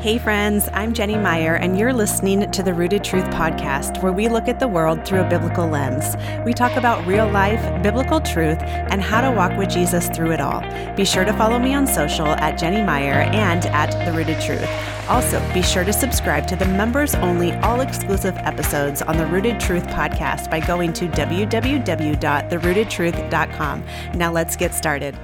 Hey friends, I'm Jenny Meyer, and you're listening to the Rooted Truth podcast, where we look at the world through a biblical lens. We talk about real life, biblical truth, and how to walk with Jesus through it all. Be sure to follow me on social at Jenny Meyer and at The Rooted Truth. Also, be sure to subscribe to the members-only, all-exclusive episodes on the Rooted Truth podcast by going to www.therootedtruth.com. Now let's get started.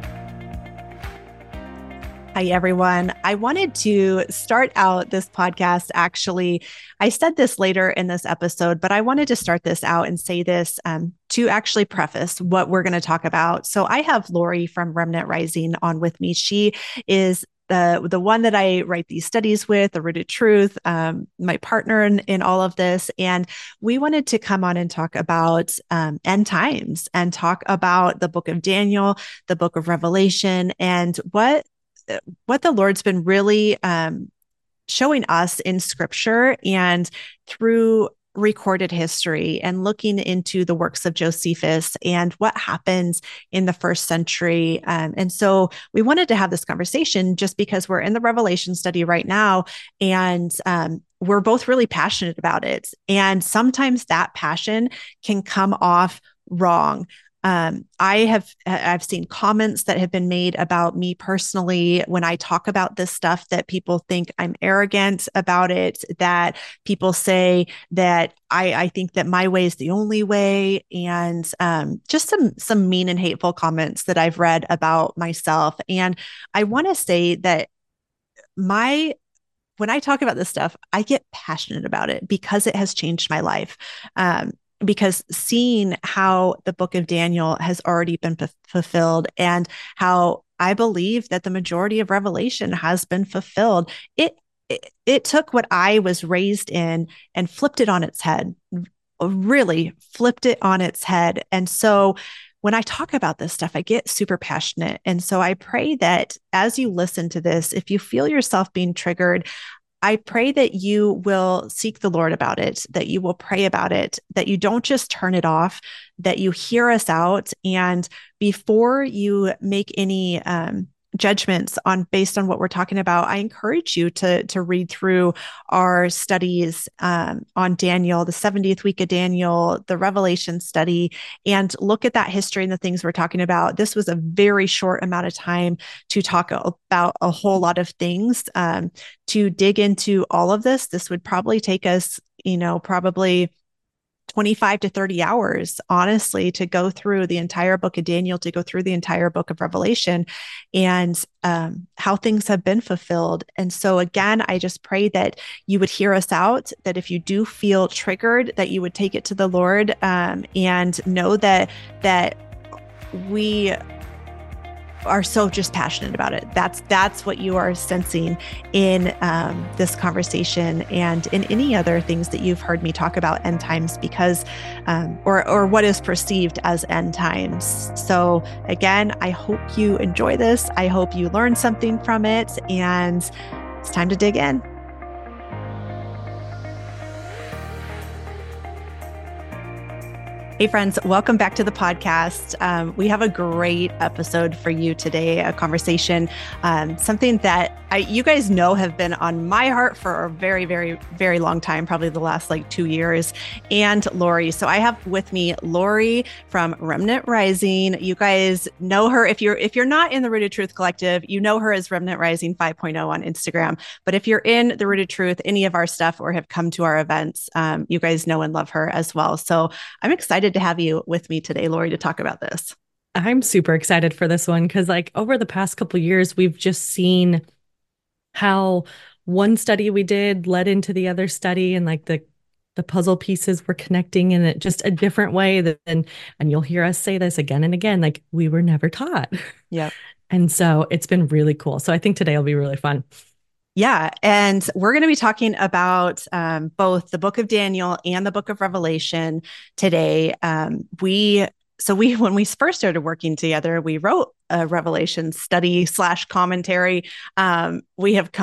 Hi, everyone. I wanted to start out this podcast. Actually, I said this later in this episode, but I wanted to start this out and say this to actually preface what we're going to talk about. So I have Lori from Remnant Rising on with me. She is the one that I write these studies with, The Rooted Truth, my partner in all of this. And we wanted to come on and talk about end times and talk about the book of Daniel, the book of Revelation, and what the Lord's been really showing us in scripture and through recorded history, and looking into the works of Josephus and what happens in the first century. And so we wanted to have this conversation just because we're in the Revelation study right now, and we're both really passionate about it. And sometimes that passion can come off wrong. I've seen comments that have been made about me personally when I talk about this stuff, that people think I'm arrogant about it, that people say that I think that my way is the only way, and just some mean and hateful comments that I've read about myself. And I want to say that when I talk about this stuff, I get passionate about it because it has changed my life. Because seeing how the book of Daniel has already been fulfilled, and how I believe that the majority of Revelation has been fulfilled, it took what I was raised in and flipped it on its head, really flipped it on its head. And so when I talk about this stuff, I get super passionate. And so I pray that as you listen to this, if you feel yourself being triggered, I pray that you will seek the Lord about it, that you will pray about it, that you don't just turn it off, that you hear us out. And before you make any judgments based on what we're talking about, I encourage you to read through our studies on Daniel, the 70th week of Daniel, the Revelation study, and look at that history and the things we're talking about. This was a very short amount of time to talk about a whole lot of things. To dig into all of this, this would probably take us, probably 25 to 30 hours, honestly, to go through the entire book of Daniel, to go through the entire book of Revelation, and how things have been fulfilled. And so again, I just pray that you would hear us out, that if you do feel triggered, that you would take it to the Lord, and know that we are so just passionate about it. That's what you are sensing in this conversation, and in any other things that you've heard me talk about end times, because or what is perceived as end times. So again, I hope you enjoy this. I hope you learn something from it, and it's time to dig in. Hey friends, welcome back to the podcast. We have a great episode for you today, a conversation, something that you guys know have been on my heart for a very, very, very long time, probably the last 2 years, and Lori. So I have with me Lori from Remnant Rising. You guys know her. If you're not in the Rooted Truth Collective, you know her as Remnant Rising 5.0 on Instagram. But if you're in the Rooted Truth, any of our stuff, or have come to our events, you guys know and love her as well. So I'm excited to have you with me today, Lori, to talk about this. I'm super excited for this one because over the past couple of years, we've just seen how one study we did led into the other study, and the puzzle pieces were connecting in just a different way and you'll hear us say this again and again, we were never taught. Yeah. And so it's been really cool. So I think today will be really fun. Yeah. And we're going to be talking about both the book of Daniel and the book of Revelation today. When we first started working together, we wrote a Revelation study / commentary. We have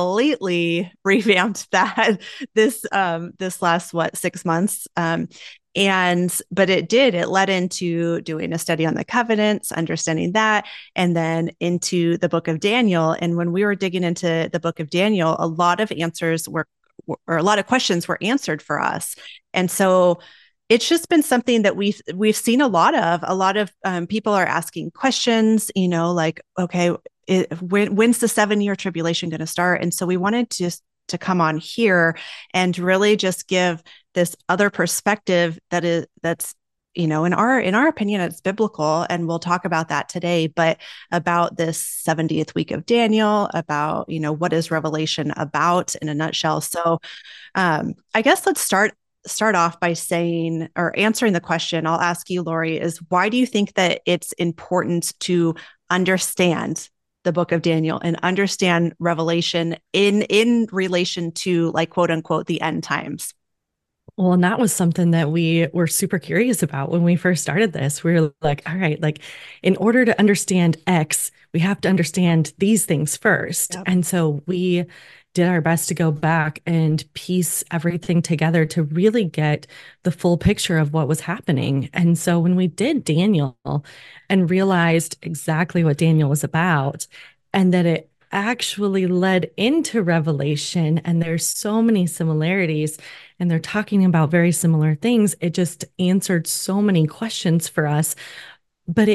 completely revamped that this last 6 months. But it led into doing a study on the covenants, understanding that, and then into the book of Daniel. And when we were digging into the book of Daniel, a lot of answers were, or a lot of questions were answered for us. And so it's just been something that we've seen a lot of people are asking questions, like, okay, when's the 7-year tribulation going to start? And so we wanted to come on here and really just give this other perspective that's in our opinion, it's biblical, and we'll talk about that today, but about this 70th week of Daniel, about what is Revelation about in a nutshell. So I guess let's start off by saying, or answering the question I'll ask you, Lori, is why do you think that it's important to understand the book of Daniel and understand Revelation in relation to, like, quote unquote, the end times? Well, and that was something that we were super curious about when we first started this. We were like, all right, like, in order to understand X, we have to understand these things first. Yep. And so we did our best to go back and piece everything together to really get the full picture of what was happening. And so when we did Daniel and realized exactly what Daniel was about, and that it actually led into Revelation, and there's so many similarities, and they're talking about very similar things, it just answered so many questions for us. But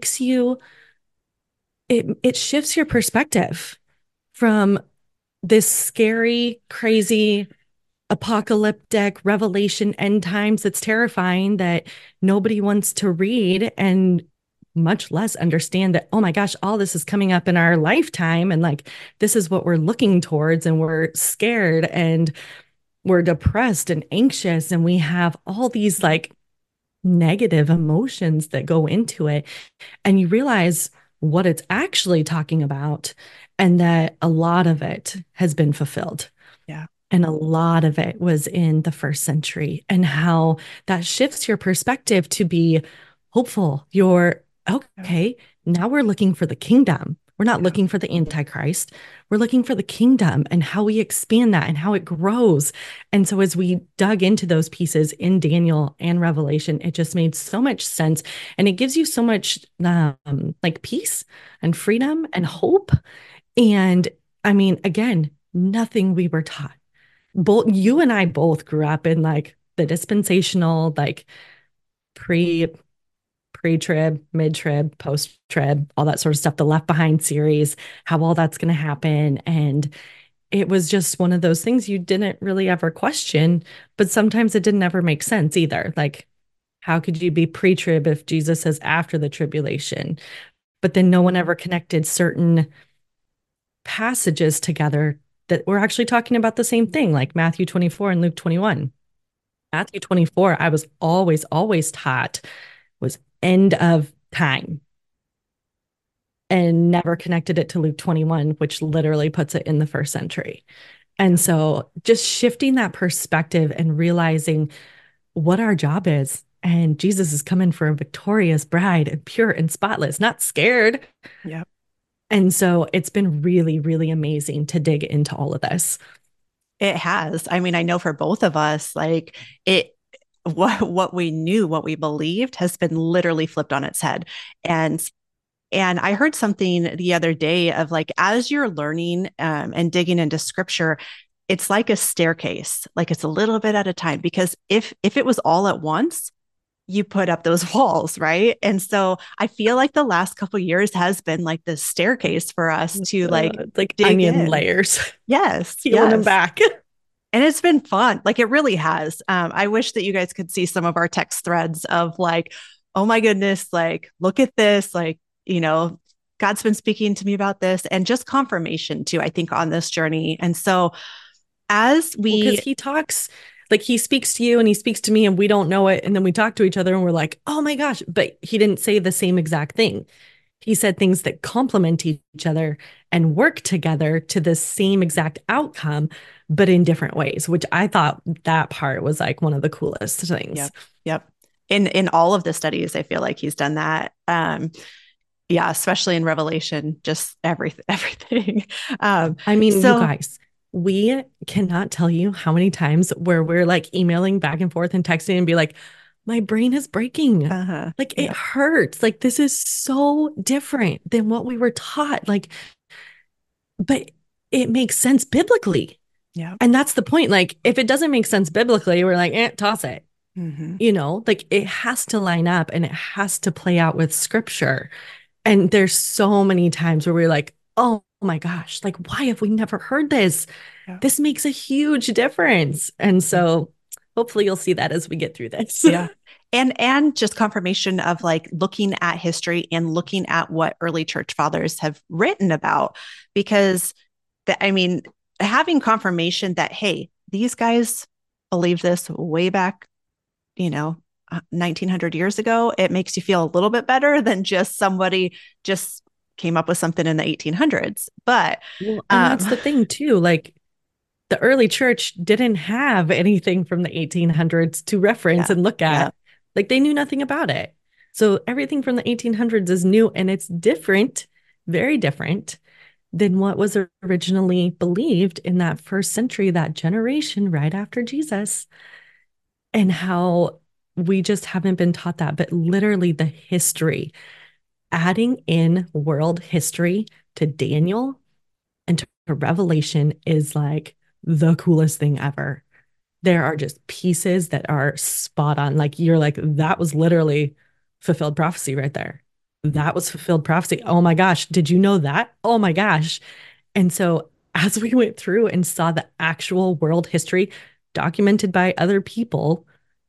it shifts your perspective from this scary, crazy, apocalyptic revelation end times that's terrifying, that nobody wants to read, and much less understand that, oh my gosh, all this is coming up in our lifetime, and like, this is what we're looking towards, and we're scared, and we're depressed and anxious, and we have all these like negative emotions that go into it. And you realize what it's actually talking about, and that a lot of it has been fulfilled. Yeah. And a lot of it was in the first century, and how that shifts your perspective to be hopeful. You're okay. Now we're looking for the kingdom. We're not looking for the Antichrist. We're looking for the kingdom and how we expand that and how it grows. And so as we dug into those pieces in Daniel and Revelation, it just made so much sense. And it gives you so much like peace and freedom and hope. And I mean, again, nothing we were taught. Both you and I both grew up in like the dispensational, like pre-trib, mid-trib, post-trib, all that sort of stuff, the Left Behind series, how all that's going to happen. And it was just one of those things you didn't really ever question, but sometimes it didn't ever make sense either. Like, how could you be pre-trib if Jesus says after the tribulation? But then no one ever connected certain passages together that were actually talking about the same thing, like Matthew 24 and Luke 21. Matthew 24, I was always taught was end of time, and never connected it to Luke 21, which literally puts it in the first century. And so just shifting that perspective and realizing what our job is. And Jesus is coming for a victorious bride, and pure and spotless, not scared. Yeah. And so it's been really, really amazing to dig into all of this. It has. I mean, I know for both of us, like, what we knew, what we believed has been literally flipped on its head. And I heard something the other day of, like, as you're learning and digging into scripture, it's like a staircase, like it's a little bit at a time, because if it was all at once, you put up those walls, right? And so I feel like the last couple of years has been like this staircase for us to like dig onion in. layers. Yes, peeling them back. And it's been fun. Like, it really has. I wish that you guys could see some of our text threads of, like, oh my goodness, like, look at this, like, God's been speaking to me about this, and just confirmation too, I think, on this journey. And so because he talks, like, he speaks to you and he speaks to me, and we don't know it. And then we talk to each other and we're like, oh my gosh, but he didn't say the same exact thing. He said things that complement each other and work together to the same exact outcome, but in different ways, which I thought that part was like one of the coolest things. Yep. In all of the studies, I feel like he's done that. Yeah, especially in Revelation, just everything. I mean, you guys, we cannot tell you how many times where we're like emailing back and forth and texting and be like, my brain is breaking. Uh-huh. Like it Yeah. hurts. Like this is so different than what we were taught. Like, but it makes sense biblically. Yeah. And that's the point. Like, if it doesn't make sense biblically, we're like, toss it. Mm-hmm. Like it has to line up and it has to play out with scripture. And there's so many times where we're like, oh my gosh, like, why have we never heard this? Yeah. This makes a huge difference. And so hopefully you'll see that as we get through this. Yeah. And just confirmation of like looking at history and looking at what early church fathers have written about, because I mean, having confirmation that, hey, these guys believed this way back, 1900 years ago, it makes you feel a little bit better than just somebody just came up with something in the 1800s. But Well, and that's the thing too. Like the early church didn't have anything from the 1800s to reference yeah, and look at. yeah, Like they knew nothing about it. So everything from the 1800s is new and it's different, very different than what was originally believed in that first century, that generation right after Jesus, and how we just haven't been taught that. But literally, the history, adding in world history to Daniel and to Revelation is like the coolest thing ever. There are just pieces that are spot on. Like you're like, that was literally fulfilled prophecy right there. That was fulfilled prophecy. Oh my gosh. Did you know that? Oh my gosh. And so as we went through and saw the actual world history documented by other people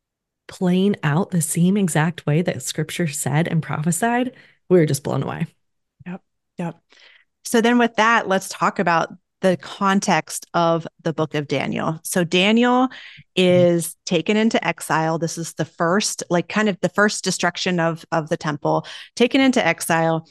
playing out the same exact way that scripture said and prophesied, we were just blown away. yep, yep. So then with that, let's talk about the context of the book of Daniel. So Daniel is taken into exile. This is the first, like kind of the first destruction of the temple, taken into exile.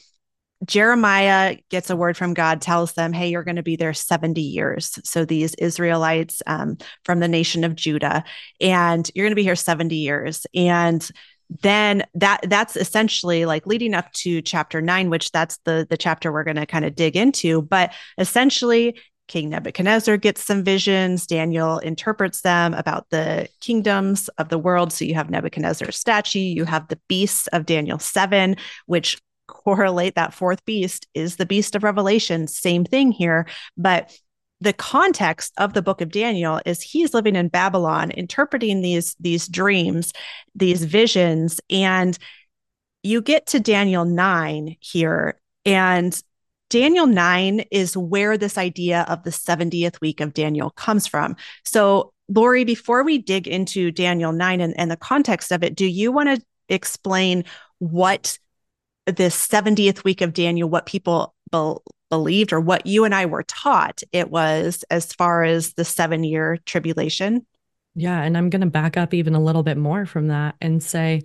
Jeremiah gets a word from God, tells them, hey, you're going to be there 70 years. So these Israelites from the nation of Judah, and you're going to be here 70 years. And then that's essentially like leading up to chapter 9, which that's the chapter we're going to kind of dig into. But essentially, King Nebuchadnezzar gets some visions. Daniel interprets them about the kingdoms of the world. So you have Nebuchadnezzar's statue, you have the beasts of Daniel 7, which correlate. That fourth beast is the beast of Revelation. Same thing here. But the context of the book of Daniel is he's living in Babylon, interpreting these dreams, these visions, and you get to Daniel 9 here, and Daniel 9 is where this idea of the 70th week of Daniel comes from. So, Lori, before we dig into Daniel 9 and the context of it, do you want to explain what this 70th week of Daniel, what people believed or what you and I were taught it was as far as the 7-year tribulation? Yeah. And I'm going to back up even a little bit more from that and say,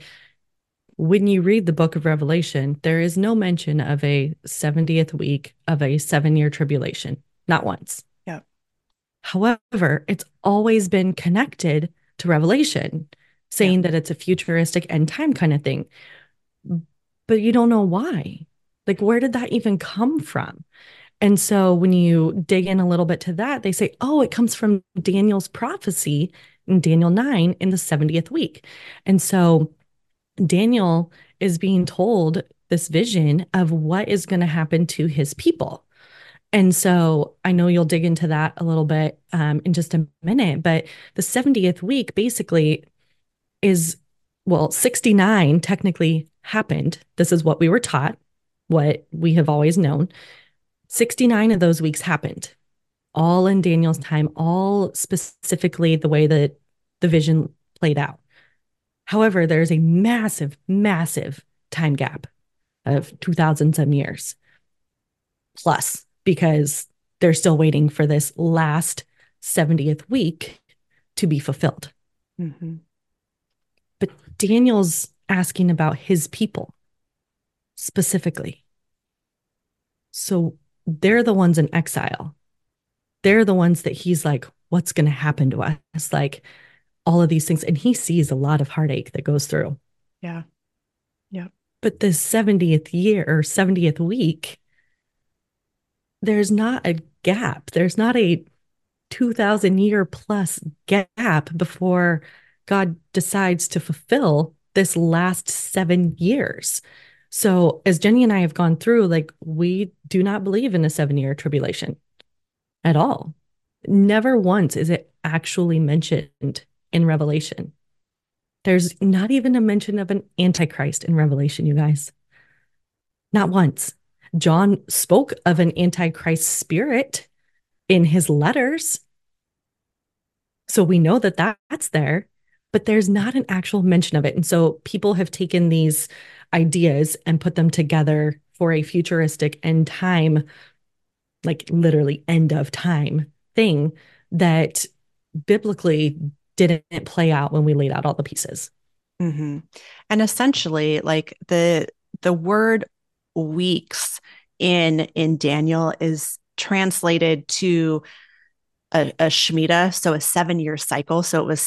when you read the book of Revelation, there is no mention of a 70th week of a 7-year tribulation, not once. Yeah. However, it's always been connected to Revelation, saying that it's a futuristic end time kind of thing. But you don't know why. Like, where did that even come from? And so when you dig in a little bit to that, they say, oh, it comes from Daniel's prophecy in Daniel 9 in the 70th week. And so Daniel is being told this vision of what is going to happen to his people. And so I know you'll dig into that a little bit in just a minute, but the 70th week basically is, well, 69 technically happened. This is what we were taught, what we have always known. 69 of those weeks happened, all in Daniel's time, all specifically the way that the vision played out. However, there's a massive, massive time gap of 2000 some years plus, because they're still waiting for this last 70th week to be fulfilled. Mm-hmm. But Daniel's asking about his people specifically. So they're the ones in exile. They're the ones that he's like, what's going to happen to us? Like all of these things. And he sees a lot of heartache that goes through. Yeah. Yeah. But the 70th year or 70th week, there's not a gap. There's not a 2000 year plus gap before God decides to fulfill this last 7 years. So as Jenny and I have gone through, like, we do not believe in a 7 year tribulation at all. Never once is it actually mentioned in Revelation. There's not even a mention of an antichrist in Revelation, you guys. Not once. John spoke of an antichrist spirit in his letters. So we know that that's there, but there's not an actual mention of it. And so people have taken these ideas and put them together for a futuristic end time, like literally end of time thing that biblically didn't play out when we laid out all the pieces. Mm-hmm. And essentially, like the word weeks in Daniel is translated to a Shemitah, so a 7 year cycle. So it was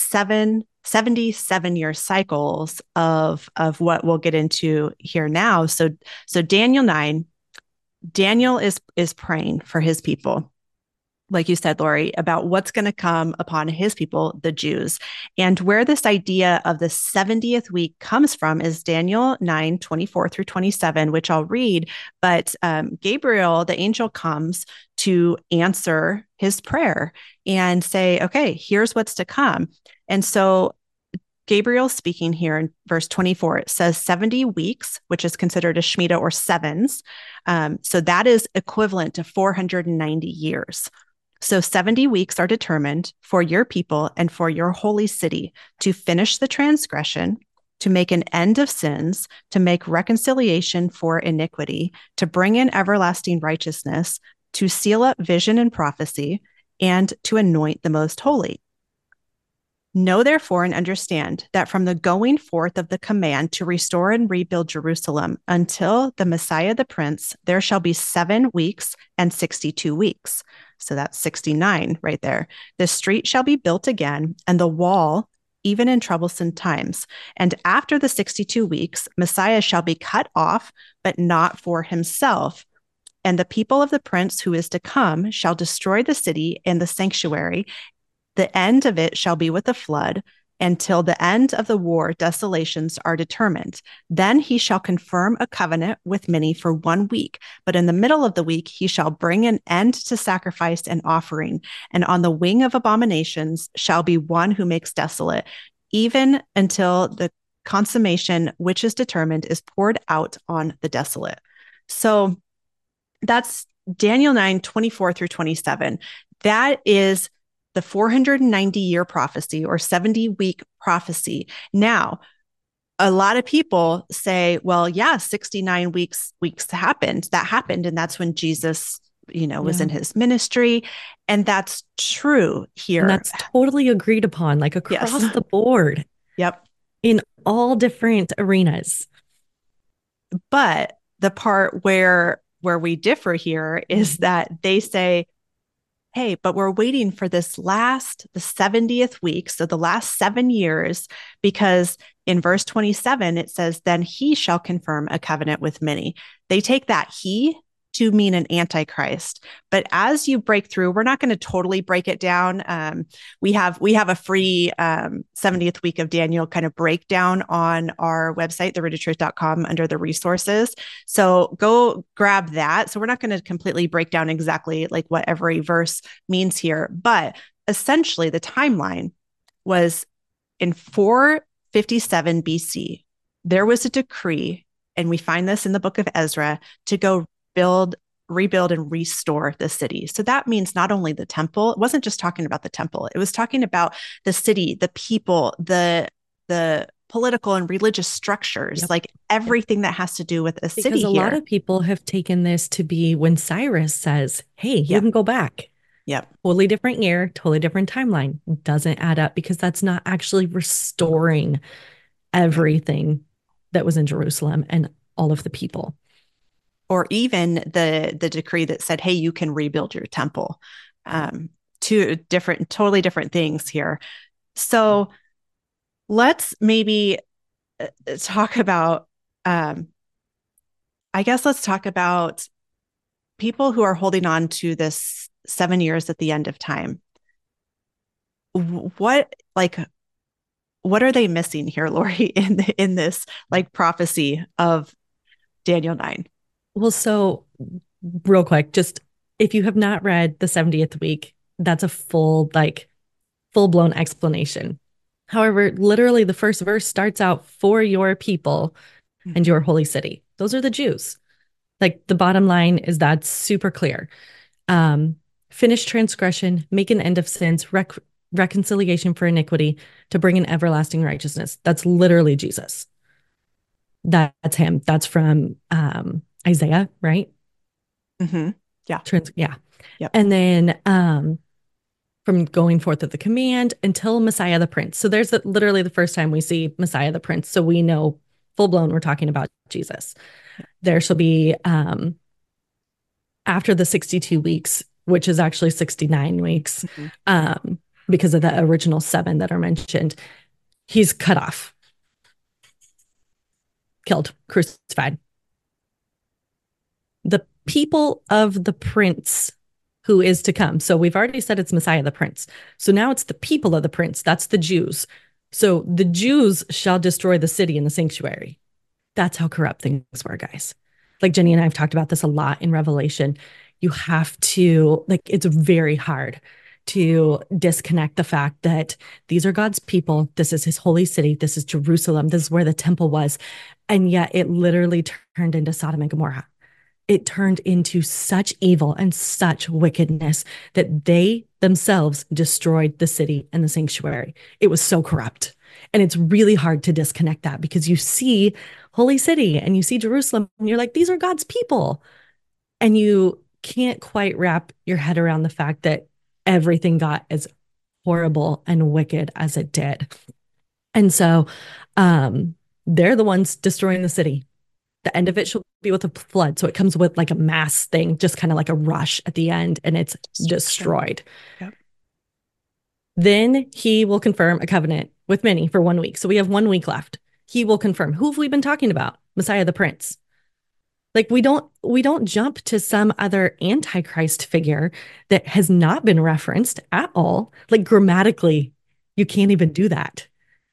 77 year cycles of what we'll get into here now. So Daniel 9, Daniel is praying for his people, like you said, Lori, about what's going to come upon his people, the Jews. And where this idea of the 70th week comes from is Daniel 9:24-27, which I'll read. But Gabriel, the angel, comes to answer his prayer and say, okay, here's what's to come. And so Gabriel speaking here in verse 24, it says 70 weeks, which is considered a Shemitah or sevens. So that is equivalent to 490 years. So 70 weeks are determined for your people and for your holy city to finish the transgression, to make an end of sins, to make reconciliation for iniquity, to bring in everlasting righteousness, to seal up vision and prophecy, and to anoint the most holy. Know therefore and understand that from the going forth of the command to restore and rebuild Jerusalem until the Messiah the Prince, there shall be 7 weeks and 62 weeks. So that's 69 right there. The street shall be built again, and the wall, even in troublesome times. And after the 62 weeks, Messiah shall be cut off, but not for himself. And the people of the prince who is to come shall destroy the city and the sanctuary. The end of it shall be with a flood, until the end of the war desolations are determined. Then he shall confirm a covenant with many for 1 week, but in the middle of the week he shall bring an end to sacrifice and offering, and on the wing of abominations shall be one who makes desolate, even until the consummation which is determined is poured out on the desolate. So that's Daniel 9:24-27. That is the 490-year prophecy or 70-week prophecy. Now, a lot of people say, well, yeah, 69 weeks happened. That happened. And that's when Jesus, was in his ministry. And that's true here. And that's totally agreed upon, like across the board. Yep. In all different arenas. But the part where we differ here is that they say, hey, but we're waiting for the 70th week, so the last 7 years, because in verse 27, it says, then he shall confirm a covenant with many. They take that he to mean an antichrist. But as you break through, we're not going to totally break it down. We have a free 70th week of Daniel kind of breakdown on our website, therootedtruth.com, under the resources. So go grab that. So we're not going to completely break down exactly like what every verse means here, but essentially the timeline was in 457 BC. There was a decree, and we find this in the book of Ezra, to go rebuild and restore the city. So that means not only the temple, it wasn't just talking about the temple, it was talking about the city, the people, the political and religious structures, like everything that has to do with a city. Because a lot of people have taken this to be when Cyrus says, hey, you can go back. Yep. Totally different year, totally different timeline. Doesn't add up because that's not actually restoring everything that was in Jerusalem and all of the people. Or even the decree that said, hey, you can rebuild your temple. Two totally different things here. So let's maybe talk about, let's talk about people who are holding on to this 7 years at the end of time. what are they missing here, Lori, in this like prophecy of Daniel 9? Well, so real quick, just if you have not read the 70th week, that's a full blown explanation. However, literally the first verse starts out for your people and your holy city. Those are the Jews. Like the bottom line is that's super clear. Finish transgression, make an end of sins, reconciliation for iniquity, to bring an everlasting righteousness. That's literally Jesus. That's him. That's from Isaiah, right? Mm-hmm. Yeah. Yeah. Yep. And then from going forth of the command until Messiah the Prince. So there's literally the first time we see Messiah the Prince. So we know full blown we're talking about Jesus. Yep. There shall be after the 62 weeks, which is actually 69 weeks, because of the original 7 that are mentioned, he's cut off, killed, crucified. The people of the prince who is to come. So we've already said it's Messiah the Prince. So now it's the people of the prince. That's the Jews. So the Jews shall destroy the city and the sanctuary. That's how corrupt things were, guys. Like Jenny and I have talked about this a lot in Revelation. You have to, like, it's very hard to disconnect the fact that these are God's people. This is his holy city. This is Jerusalem. This is where the temple was. And yet it literally turned into Sodom and Gomorrah. It turned into such evil and such wickedness that they themselves destroyed the city and the sanctuary. It was so corrupt. And it's really hard to disconnect that because you see Holy City and you see Jerusalem and you're like, these are God's people. And you can't quite wrap your head around the fact that everything got as horrible and wicked as it did. And so they're the ones destroying the city. The end of it shall be with a flood. So it comes with like a mass thing, just kind of like a rush at the end, and it's destroyed. Yep. Then he will confirm a covenant with many for 1 week. So we have 1 week left. He will confirm. Who have we been talking about? Messiah the Prince. Like we don't jump to some other antichrist figure that has not been referenced at all. Like grammatically, you can't even do that.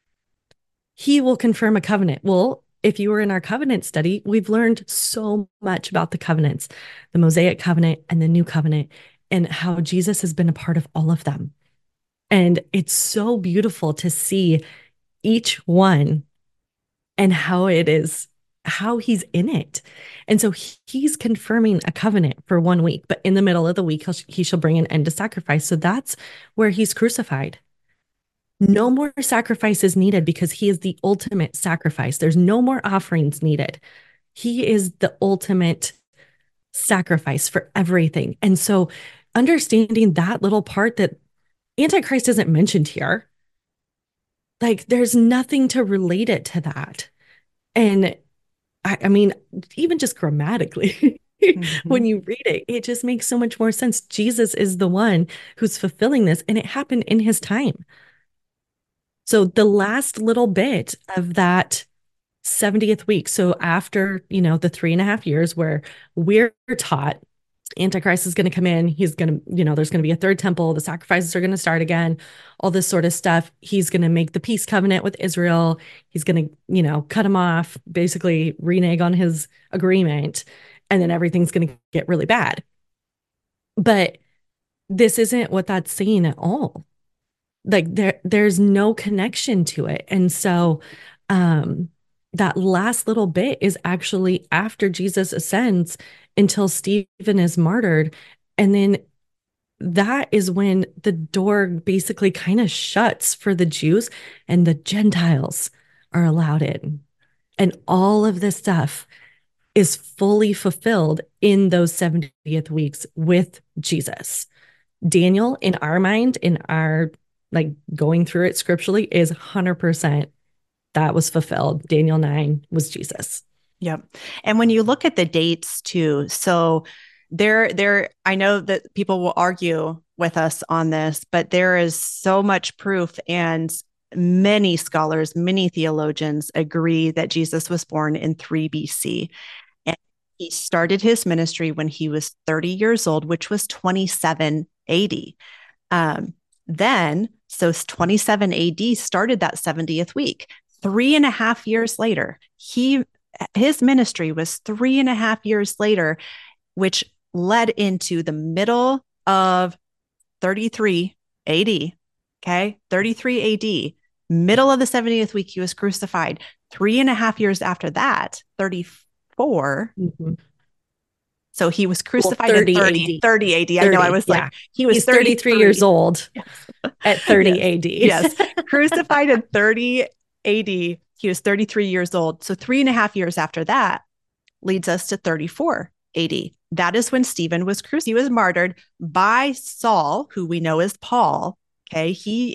He will confirm a covenant. Well, if you were in our covenant study, we've learned so much about the covenants, the Mosaic covenant and the new covenant, and how Jesus has been a part of all of them. And it's so beautiful to see each one and how it is, how he's in it. And so he's confirming a covenant for 1 week, but in the middle of the week, he shall bring an end to sacrifice. So that's where he's crucified. No more sacrifices needed because he is the ultimate sacrifice. There's no more offerings needed. He is the ultimate sacrifice for everything. And so understanding that little part that Antichrist isn't mentioned here, like there's nothing to relate it to that. And I mean, even just grammatically, when you read it, it just makes so much more sense. Jesus is the one who's fulfilling this, and it happened in his time. So the last little bit of that 70th week. So after, the 3.5 years where we're taught Antichrist is going to come in, he's going to, there's going to be a third temple, the sacrifices are going to start again, all this sort of stuff. He's going to make the peace covenant with Israel. He's going to, cut him off, basically renege on his agreement, and then everything's going to get really bad. But this isn't what that's saying at all. Like there's no connection to it. And so that last little bit is actually after Jesus ascends until Stephen is martyred. And then that is when the door basically kind of shuts for the Jews and the Gentiles are allowed in. And all of this stuff is fully fulfilled in those 70th weeks with Jesus. Daniel, in our mind, in our like going through it scripturally, is 100% that was fulfilled. Daniel 9 was Jesus. Yep. And when you look at the dates too, so I know that people will argue with us on this, but there is so much proof, and many scholars, many theologians agree that Jesus was born in 3 BC. And he started his ministry when he was 30 years old, which was 27 AD. Then, so 27 AD started that 70th week. 3.5 years later, his ministry was 3.5 years later, which led into the middle of 33 AD. Okay. 33 AD, middle of the 70th week, he was crucified. 3.5 years after that, 34. Mm-hmm. So he was Well, crucified in 30 30 AD. 30 AD. I know, I 30, was yeah. like, he was He's 33 years 33. old at 30 Yes. AD. Yes. Crucified in 30 AD. He was 33 years old. So 3.5 years after that leads us to 34 AD. That is when Stephen was crucified. He was martyred by Saul, who we know as Paul. Okay.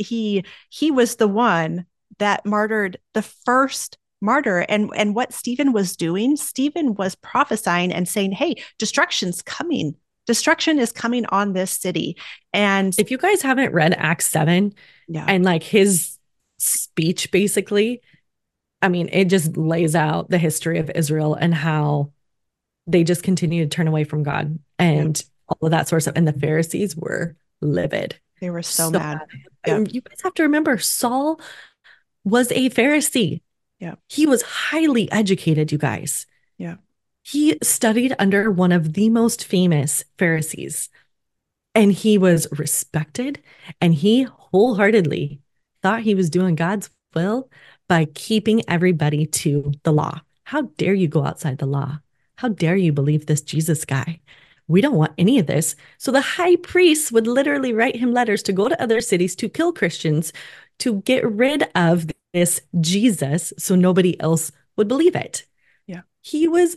He was the one that martyred the first martyr. And what Stephen was doing, Stephen was prophesying and saying, hey, destruction's coming. Destruction is coming on this city. And if you guys haven't read Acts 7 and like his speech, basically, I mean, it just lays out the history of Israel and how they just continue to turn away from God and all of that sort of stuff. And the Pharisees were livid. They were so mad. You guys have to remember, Saul was a Pharisee. Yeah. He was highly educated, you guys. Yeah. He studied under one of the most famous Pharisees, and he was respected, and he wholeheartedly thought he was doing God's will by keeping everybody to the law. How dare you go outside the law? How dare you believe this Jesus guy? We don't want any of this. So the high priest would literally write him letters to go to other cities to kill Christians, to get rid of this Jesus so nobody else would believe it. Yeah. He was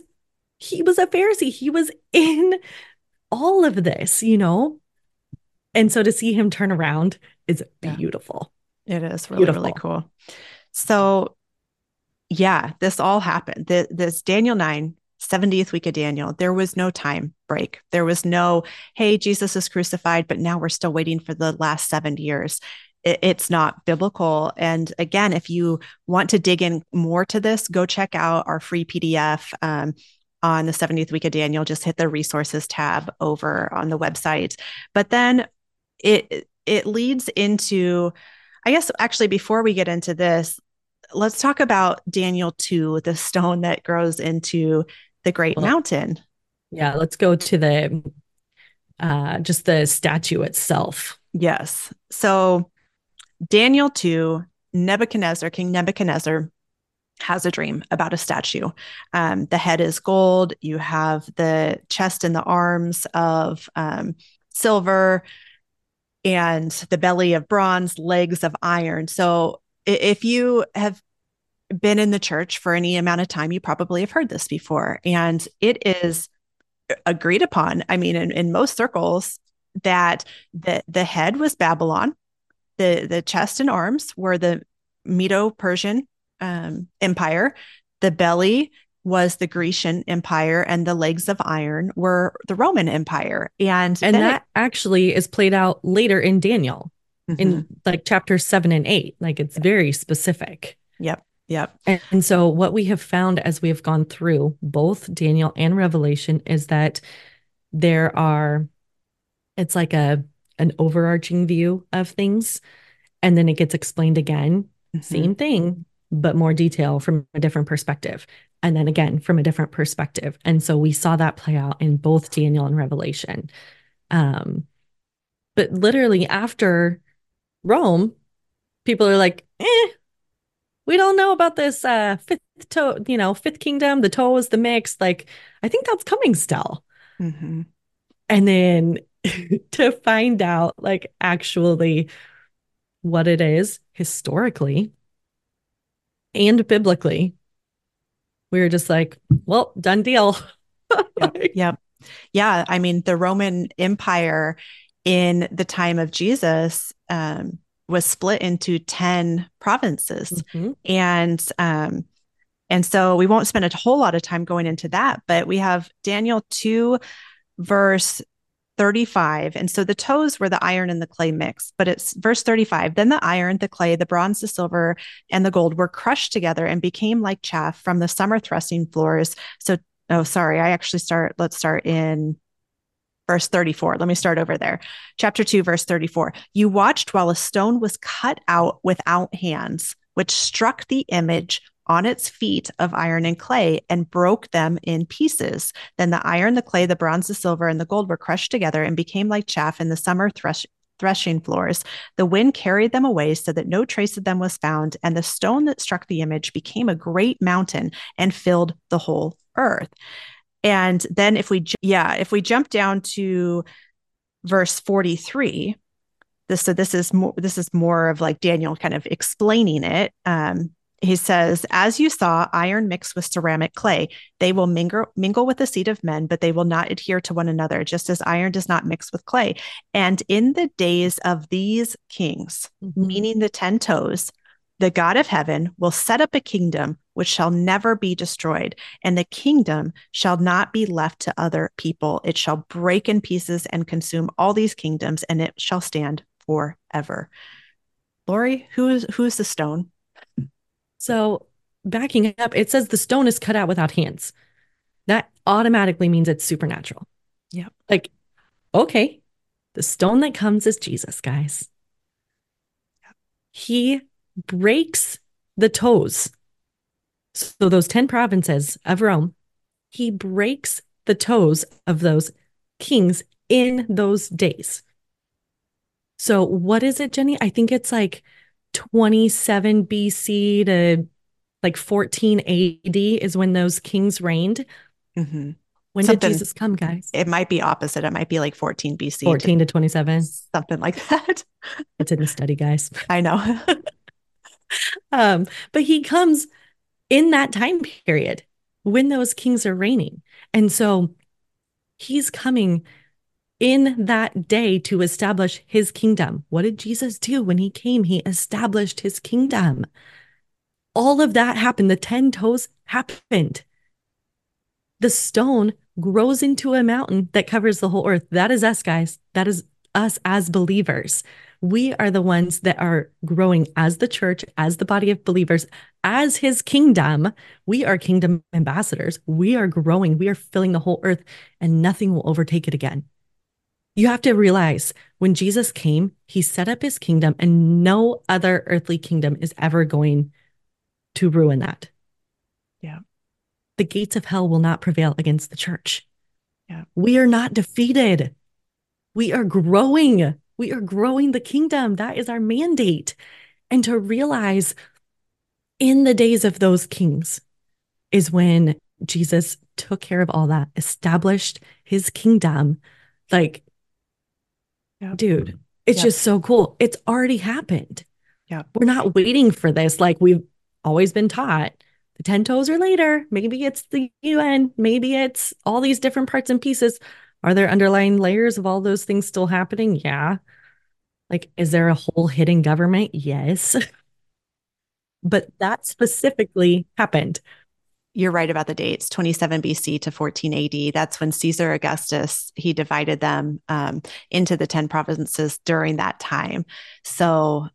a Pharisee. He was in all of this, you know? And so to see him turn around is beautiful. It is really, really cool. So yeah, this all happened. This Daniel 9, 70th week of Daniel, there was no time break. There was no, hey, Jesus is crucified, but now we're still waiting for the last 7 years. It's not biblical. And again, if you want to dig in more to this, go check out our free PDF on the 70th week of Daniel. Just hit the resources tab over on the website. But then it leads into, I guess, actually, before we get into this, let's talk about Daniel 2, the stone that grows into the great mountain. Yeah, let's go to the just the statue itself. Yes. So Daniel 2, King Nebuchadnezzar has a dream about a statue. The head is gold. You have the chest and the arms of silver, and the belly of bronze, legs of iron. So if you have been in the church for any amount of time, you probably have heard this before. And it is agreed upon, I mean, in most circles, that the head was Babylon, the chest and arms were the Medo-Persian Empire, the belly was the Grecian Empire, and the legs of iron were the Roman Empire. And that actually is played out later in Daniel, in like chapters 7 and 8. Like it's very specific. Yep. And so what we have found as we have gone through both Daniel and Revelation is that it's like an overarching view of things, and then it gets explained again, same thing, but more detail from a different perspective. And then again, from a different perspective. And so we saw that play out in both Daniel and Revelation. But literally after Rome, people are like, we don't know about this fifth kingdom. The toe is the mix. Like, I think that's coming still. Mm-hmm. And then to find out like actually what it is historically and biblically, we were just like, well, done deal. Yep. Yeah. I mean, the Roman Empire in the time of Jesus was split into 10 provinces. And so we won't spend a whole lot of time going into that, but we have Daniel 2, verse 35. And so the toes were the iron and the clay mix, but it's verse 35. Then the iron, the clay, the bronze, the silver, and the gold were crushed together and became like chaff from the summer threshing floors. So, let's start in verse 34. Let me start over there. Chapter 2, verse 34. You watched while a stone was cut out without hands, which struck the image on its feet of iron and clay and broke them in pieces. Then the iron, the clay, the bronze, the silver, and the gold were crushed together and became like chaff in the summer threshing floors. The wind carried them away so that no trace of them was found. And the stone that struck the image became a great mountain and filled the whole earth. And then if we jump down to verse 43, this is more of like Daniel kind of explaining it. He says, as you saw iron mixed with ceramic clay, they will mingle with the seed of men, but they will not adhere to one another, just as iron does not mix with clay. And in the days of these kings, meaning the 10 toes, the God of heaven will set up a kingdom which shall never be destroyed, and the kingdom shall not be left to other people. It shall break in pieces and consume all these kingdoms, and it shall stand forever. Lori, who's the stone? So backing up, it says the stone is cut out without hands. That automatically means it's supernatural. Yeah. Like, okay, the stone that comes is Jesus, guys. He breaks the toes. So those 10 provinces of Rome, he breaks the toes of those kings in those days. So what is it, Jenny? I think it's like 27 BC to like 14 AD is when those kings reigned. Mm-hmm. When did Jesus come, guys? It might be opposite. It might be like 14 BC. 14 to 27. Something like that. It's in the study, guys. I know. But he comes in that time period when those kings are reigning. And so he's coming in that day to establish his kingdom. What did Jesus do when he came? He established his kingdom. All of that happened. The 10 toes happened. The stone grows into a mountain that covers the whole earth. That is us, guys. That is us as believers. We are the ones that are growing as the church, as the body of believers, as his kingdom. We are kingdom ambassadors. We are growing. We are filling the whole earth, and nothing will overtake it again. You have to realize when Jesus came, he set up his kingdom, and no other earthly kingdom is ever going to ruin that. Yeah. The gates of hell will not prevail against the church. Yeah. We are not defeated. We are growing. We are growing the kingdom. That is our mandate. And to realize in the days of those kings is when Jesus took care of all that, established his kingdom. Like, dude, it's just so cool. It's already happened. Yeah. We're not waiting for this like we've always been taught. The 10 toes are later. Maybe it's the UN. Maybe it's all these different parts and pieces. Are there underlying layers of all those things still happening? Yeah. Like, is there a whole hidden government? Yes. But that specifically happened. You're right about the dates, 27 BC to 14 AD. That's when Caesar Augustus, he divided them into the 10 provinces during that time. So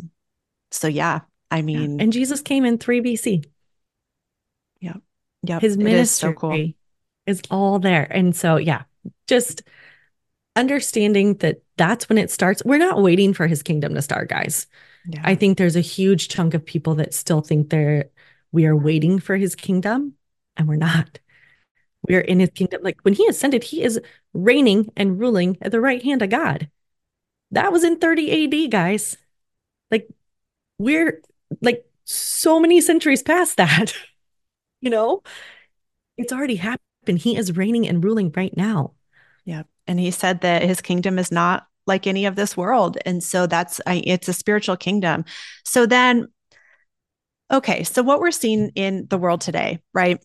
yeah, I mean. And Jesus came in 3 BC. Yeah. Yep. His ministry so cool. is all there. And so, yeah, just understanding that that's when it starts. We're not waiting for his kingdom to start, guys. Yeah. I think there's a huge chunk of people that still think we are waiting for his kingdom, and we're not. We are in his kingdom. Like when he ascended, he is reigning and ruling at the right hand of God. That was in 30 AD, guys. Like we're like so many centuries past that. You know, it's already happened. He is reigning and ruling right now. Yeah. And he said that his kingdom is not like any of this world. And so it's a spiritual kingdom. So then, okay, so what we're seeing in the world today, right?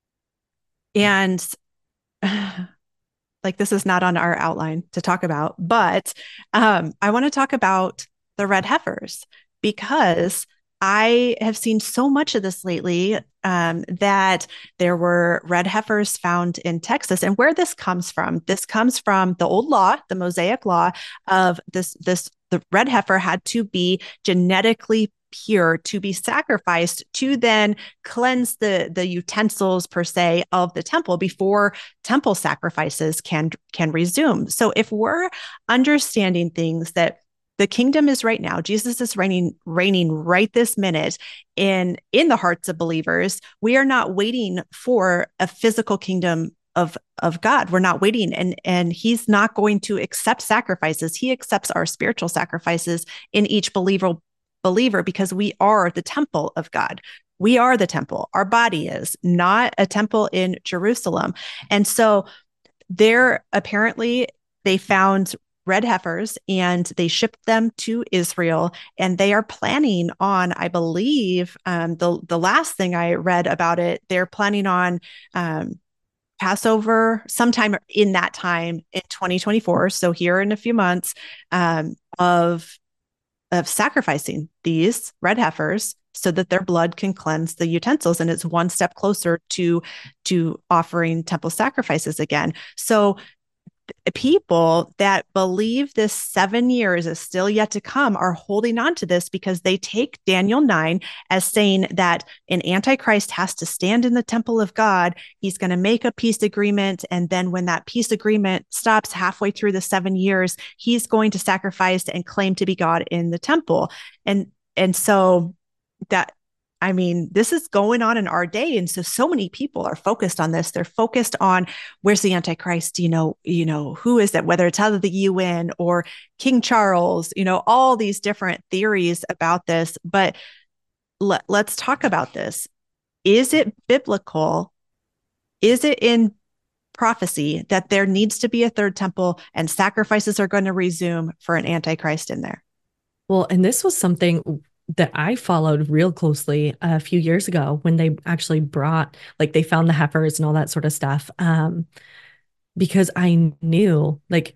And like, this is not on our outline to talk about, but I want to talk about the red heifers, because I have seen so much of this lately, that there were red heifers found in Texas. And where this comes from the old law, the Mosaic law of the red heifer had to be genetically pure to be sacrificed to then cleanse the utensils per se of the temple before temple sacrifices can resume. So if we're understanding things that the kingdom is right now, Jesus is reigning right this minute in the hearts of believers. We are not waiting for a physical kingdom of God. We're not waiting, and he's not going to accept sacrifices. He accepts our spiritual sacrifices in each believer because we are the temple of God. We are the temple. Our body is not a temple in Jerusalem. And so there apparently they found red heifers and they shipped them to Israel, and they are planning on, I believe, the last thing I read about it, they're planning on Passover sometime in that time in 2024. So here in a few months, of sacrificing these red heifers so that their blood can cleanse the utensils, and it's one step closer to offering temple sacrifices again. So people that believe this 7 years is still yet to come are holding on to this because they take Daniel 9 as saying that an antichrist has to stand in the temple of God. He's going to make a peace agreement. And then when that peace agreement stops halfway through the 7 years, he's going to sacrifice and claim to be God in the temple. And so that, I mean, this is going on in our day. And so many people are focused on this. They're focused on where's the Antichrist, who is that, whether it's out of the UN or King Charles, all these different theories about this. But let's talk about this. Is it biblical? Is it in prophecy that there needs to be a third temple and sacrifices are going to resume for an Antichrist in there? Well, and this was something that I followed real closely a few years ago when they actually brought, like, they found the heifers and all that sort of stuff. Because I knew, like,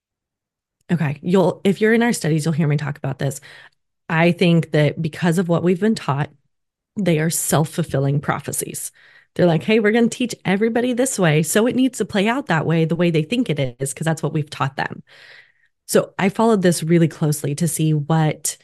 okay, if you're in our studies, you'll hear me talk about this. I think that because of what we've been taught, they are self-fulfilling prophecies. They're like, hey, we're going to teach everybody this way, so it needs to play out that way, the way they think it is, because that's what we've taught them. So I followed this really closely to see what,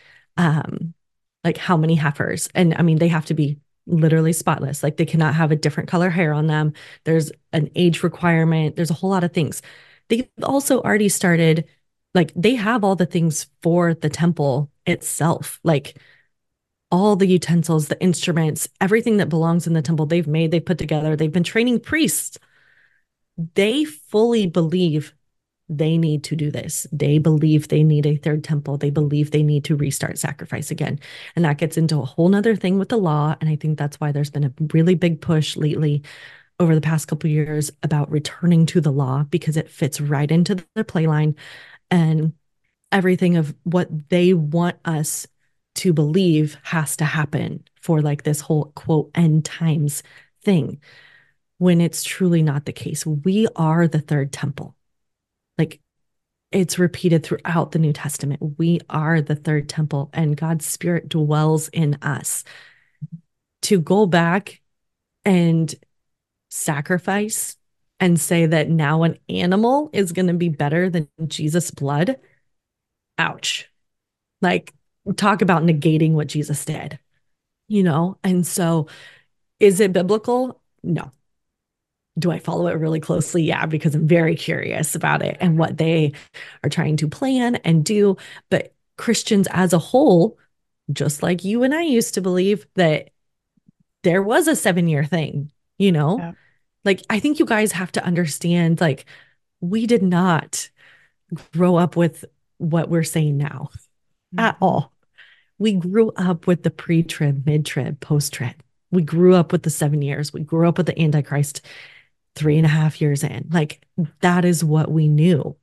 like how many heifers. And I mean, they have to be literally spotless. Like they cannot have a different color hair on them. There's an age requirement. There's a whole lot of things. They've also already started, like they have all the things for the temple itself, like all the utensils, the instruments, everything that belongs in the temple they've put together. They've been training priests. They fully believe they need to do this. They believe they need a third temple. They believe they need to restart sacrifice again. And that gets into a whole nother thing with the law. And I think that's why there's been a really big push lately over the past couple of years about returning to the law, because it fits right into the play line and everything of what they want us to believe has to happen for like this whole quote end times thing, when it's truly not the case. We are the third temple. Like it's repeated throughout the New Testament. We are the third temple and God's Spirit dwells in us. To go back and sacrifice and say that now an animal is going to be better than Jesus' blood, ouch. Like, talk about negating what Jesus did, And so is it biblical? No. Do I follow it really closely? Yeah, because I'm very curious about it and what they are trying to plan and do. But Christians as a whole, just like you and I used to believe that there was a 7-year thing, Yeah. Like, I think you guys have to understand, like, we did not grow up with what we're saying now at all. We grew up with the pre-trib, mid-trib, post-trib. We grew up with the 7 years. We grew up with the Antichrist 3.5 years in. Like, that is what we knew.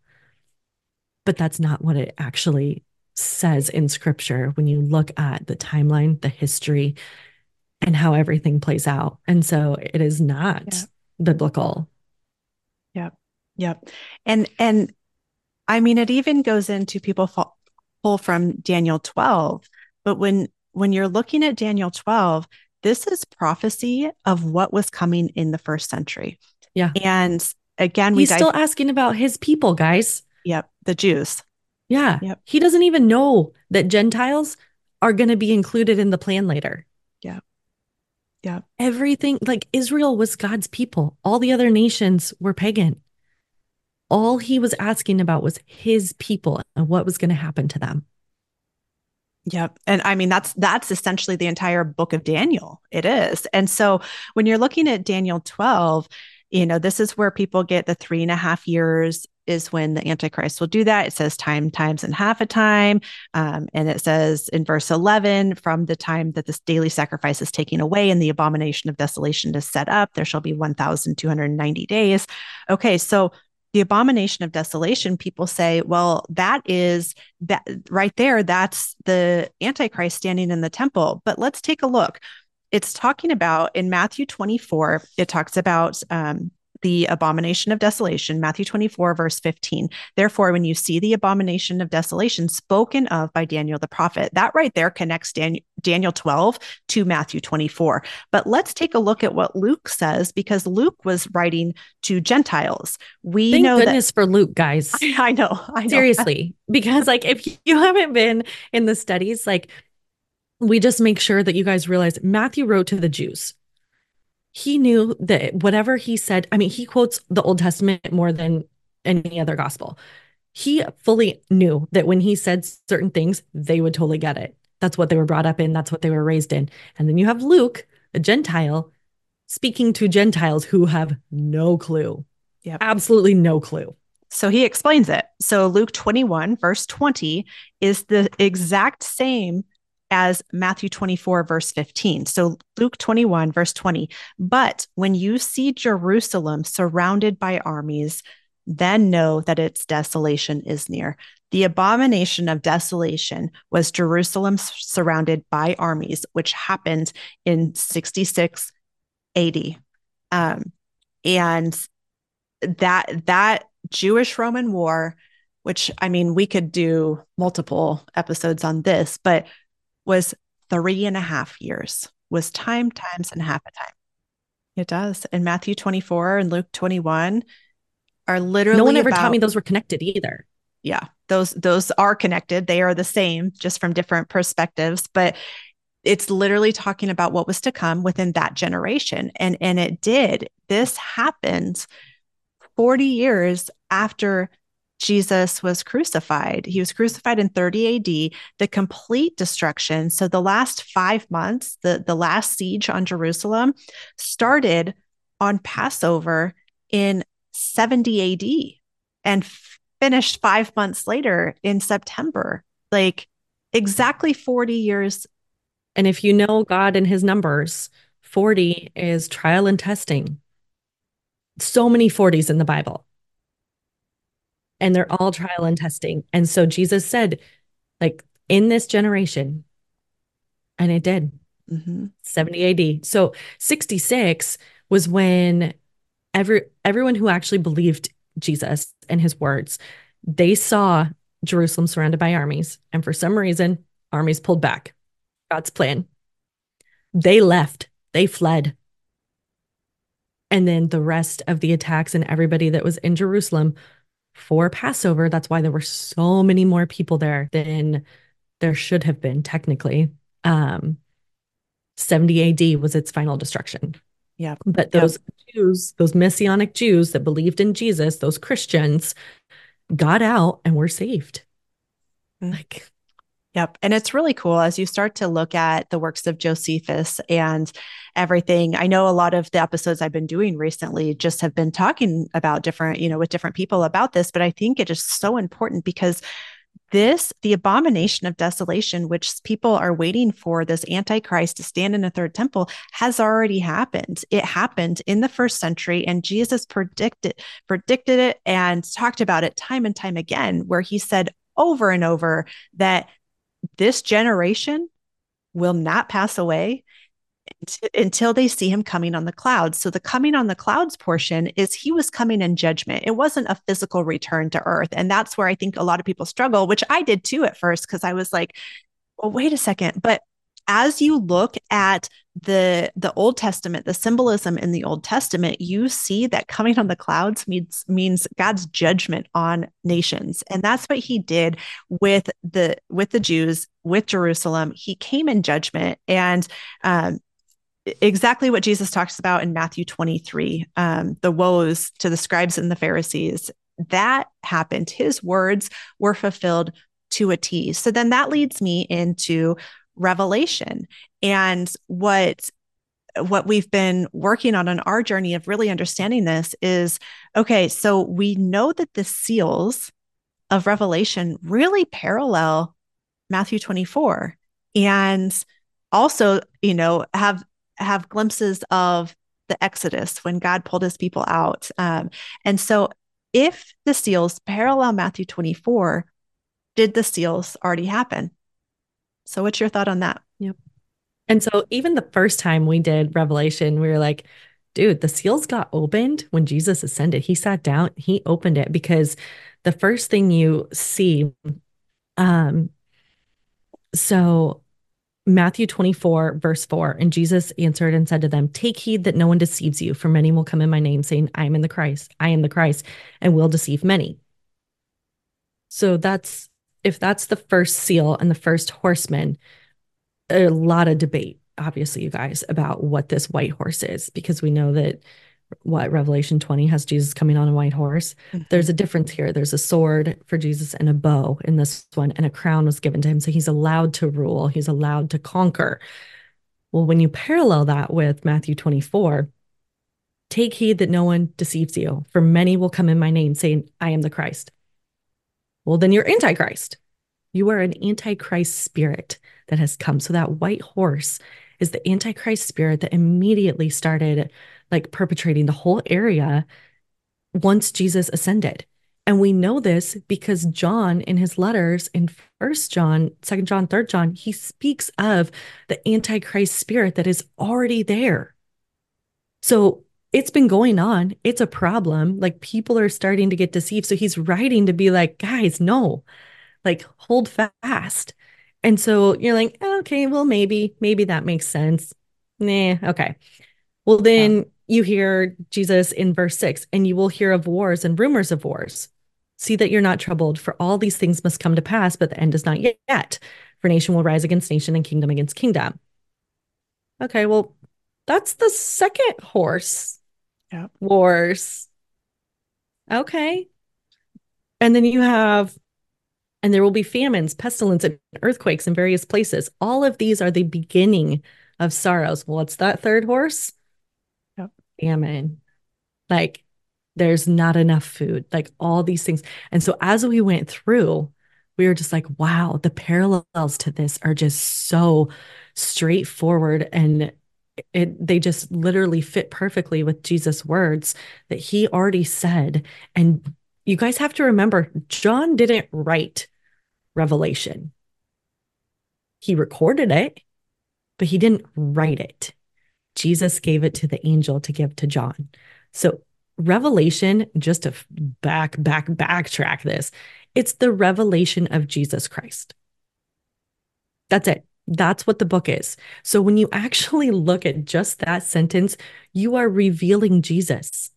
But that's not what it actually says in scripture when you look at the timeline, the history, and how everything plays out. And so it is not biblical. Yep. Yep. And I mean, it even goes into people pull from Daniel 12, but when you're looking at Daniel 12, this is prophecy of what was coming in the first century. Yeah. And again, he's still asking about his people, guys. Yep. The Jews. Yeah. Yep. He doesn't even know that Gentiles are going to be included in the plan later. Yeah. Yeah. Everything, like Israel was God's people, all the other nations were pagan. All he was asking about was his people and what was going to happen to them. Yep. And I mean, that's essentially the entire book of Daniel. It is. And so when you're looking at Daniel 12, this is where people get the 3.5 years is when the Antichrist will do that. It says time, times, and half a time. And it says in verse 11, from the time that this daily sacrifice is taken away and the abomination of desolation is set up, there shall be 1,290 days. Okay. So the abomination of desolation, people say, well, that is that right there. That's the Antichrist standing in the temple. But let's take a look. It's talking about in Matthew 24, it talks about the abomination of desolation, Matthew 24, verse 15. Therefore, when you see the abomination of desolation spoken of by Daniel the prophet, that right there connects Daniel 12 to Matthew 24. But let's take a look at what Luke says, because Luke was writing to Gentiles. Thank goodness for Luke, guys. I know. Seriously, because like if you haven't been in the studies, like we just make sure that you guys realize Matthew wrote to the Jews. He knew that whatever he said, I mean, he quotes the Old Testament more than any other gospel. He fully knew that when he said certain things, they would totally get it. That's what they were brought up in. That's what they were raised in. And then you have Luke, a Gentile, speaking to Gentiles who have no clue. Yep. Absolutely no clue. So he explains it. So Luke 21, verse 20 is the exact same as Matthew 24, verse 15. So Luke 21, verse 20. But when you see Jerusalem surrounded by armies, then know that its desolation is near. The abomination of desolation was Jerusalem surrounded by armies, which happened in 66 AD. And that Jewish Roman war, which I mean, we could do multiple episodes on this, but was 3.5 years, was time, times, and half a time. It does. And Matthew 24 and Luke 21 are literally. No one ever taught me those were connected either. Yeah, those are connected. They are the same, just from different perspectives. But it's literally talking about what was to come within that generation. And it did. This happened 40 years after Jesus was crucified. He was crucified in 30 AD, the complete destruction. So the last 5 months, the last siege on Jerusalem started on Passover in 70 AD and finished 5 months later in September, like exactly 40 years. And if you know God and his numbers, 40 is trial and testing. So many 40s in the Bible. And they're all trial and testing. And so Jesus said, like, in this generation, and it did, 70 AD. So 66 was when everyone who actually believed Jesus and his words, they saw Jerusalem surrounded by armies. And for some reason, armies pulled back. God's plan. They left. They fled. And then the rest of the attacks and everybody that was in Jerusalem for Passover, that's why there were so many more people there than there should have been technically. 70 AD was its final destruction. Yeah. But those Jews, those Messianic Jews that believed in Jesus, those Christians got out and were saved. Like, yep. And it's really cool as you start to look at the works of Josephus and everything. I know a lot of the episodes I've been doing recently just have been talking about different, with different people about this, but I think it is so important because the abomination of desolation, which people are waiting for this Antichrist to stand in a third temple, has already happened. It happened in the first century, and Jesus predicted it and talked about it time and time again, where he said over and over that this generation will not pass away until they see him coming on the clouds. So the coming on the clouds portion is he was coming in judgment. It wasn't a physical return to earth. And that's where I think a lot of people struggle, which I did too at first, because I was like, well, wait a second. But as you look at the Old Testament, the symbolism in the Old Testament, you see that coming on the clouds means God's judgment on nations. And that's what he did with the Jews, with Jerusalem. He came in judgment, and exactly what Jesus talks about in Matthew 23, the woes to the scribes and the Pharisees. That happened. His words were fulfilled to a T. So then that leads me into Revelation, and what we've been working on our journey of really understanding this is, okay, so we know that the seals of Revelation really parallel Matthew 24, and also, have glimpses of the Exodus when God pulled his people out. And so if the seals parallel Matthew 24, did the seals already happen? So what's your thought on that? Yep. And so even the first time we did Revelation, we were like, dude, the seals got opened when Jesus ascended. He sat down, he opened it, because the first thing you see, so Matthew 24, verse 4, and Jesus answered and said to them, take heed that no one deceives you, for many will come in my name, saying, I am the Christ, and will deceive many. So if that's the first seal and the first horseman, a lot of debate, obviously, you guys, about what this white horse is, because we know that Revelation 20 has Jesus coming on a white horse. Mm-hmm. There's a difference here. There's a sword for Jesus and a bow in this one, and a crown was given to him. So he's allowed to rule. He's allowed to conquer. Well, when you parallel that with Matthew 24, take heed that no one deceives you, for many will come in my name saying, I am the Christ. Well, then you're Antichrist. You are an Antichrist spirit that has come. So that white horse is the Antichrist spirit that immediately started perpetrating the whole area once Jesus ascended. And we know this because John, in his letters in 1 John, 2 John, 3 John, he speaks of the Antichrist spirit that is already there. So it's been going on. It's a problem. People are starting to get deceived. So he's writing to be like, guys, no, hold fast. And so you're like, okay, well, maybe that makes sense. Nah, okay. Well, then you hear Jesus in verse 6, and you will hear of wars and rumors of wars. See that you're not troubled, for all these things must come to pass, but the end is not yet. For nation will rise against nation and kingdom against kingdom. Okay, well, that's the second horse. Yep. Wars. Okay. And then you have, and there will be famines, pestilence, and earthquakes in various places. All of these are the beginning of sorrows. Well, what's that third horse? Yep. Famine. There's not enough food, all these things. And so as we went through, we were just like, wow, the parallels to this are just so straightforward, and they just literally fit perfectly with Jesus' words that he already said. And you guys have to remember, John didn't write Revelation. He recorded it, but he didn't write it. Jesus gave it to the angel to give to John. So Revelation, just to backtrack this, it's the revelation of Jesus Christ. That's it. That's what the book is. So when you actually look at just that sentence, you are revealing Jesus.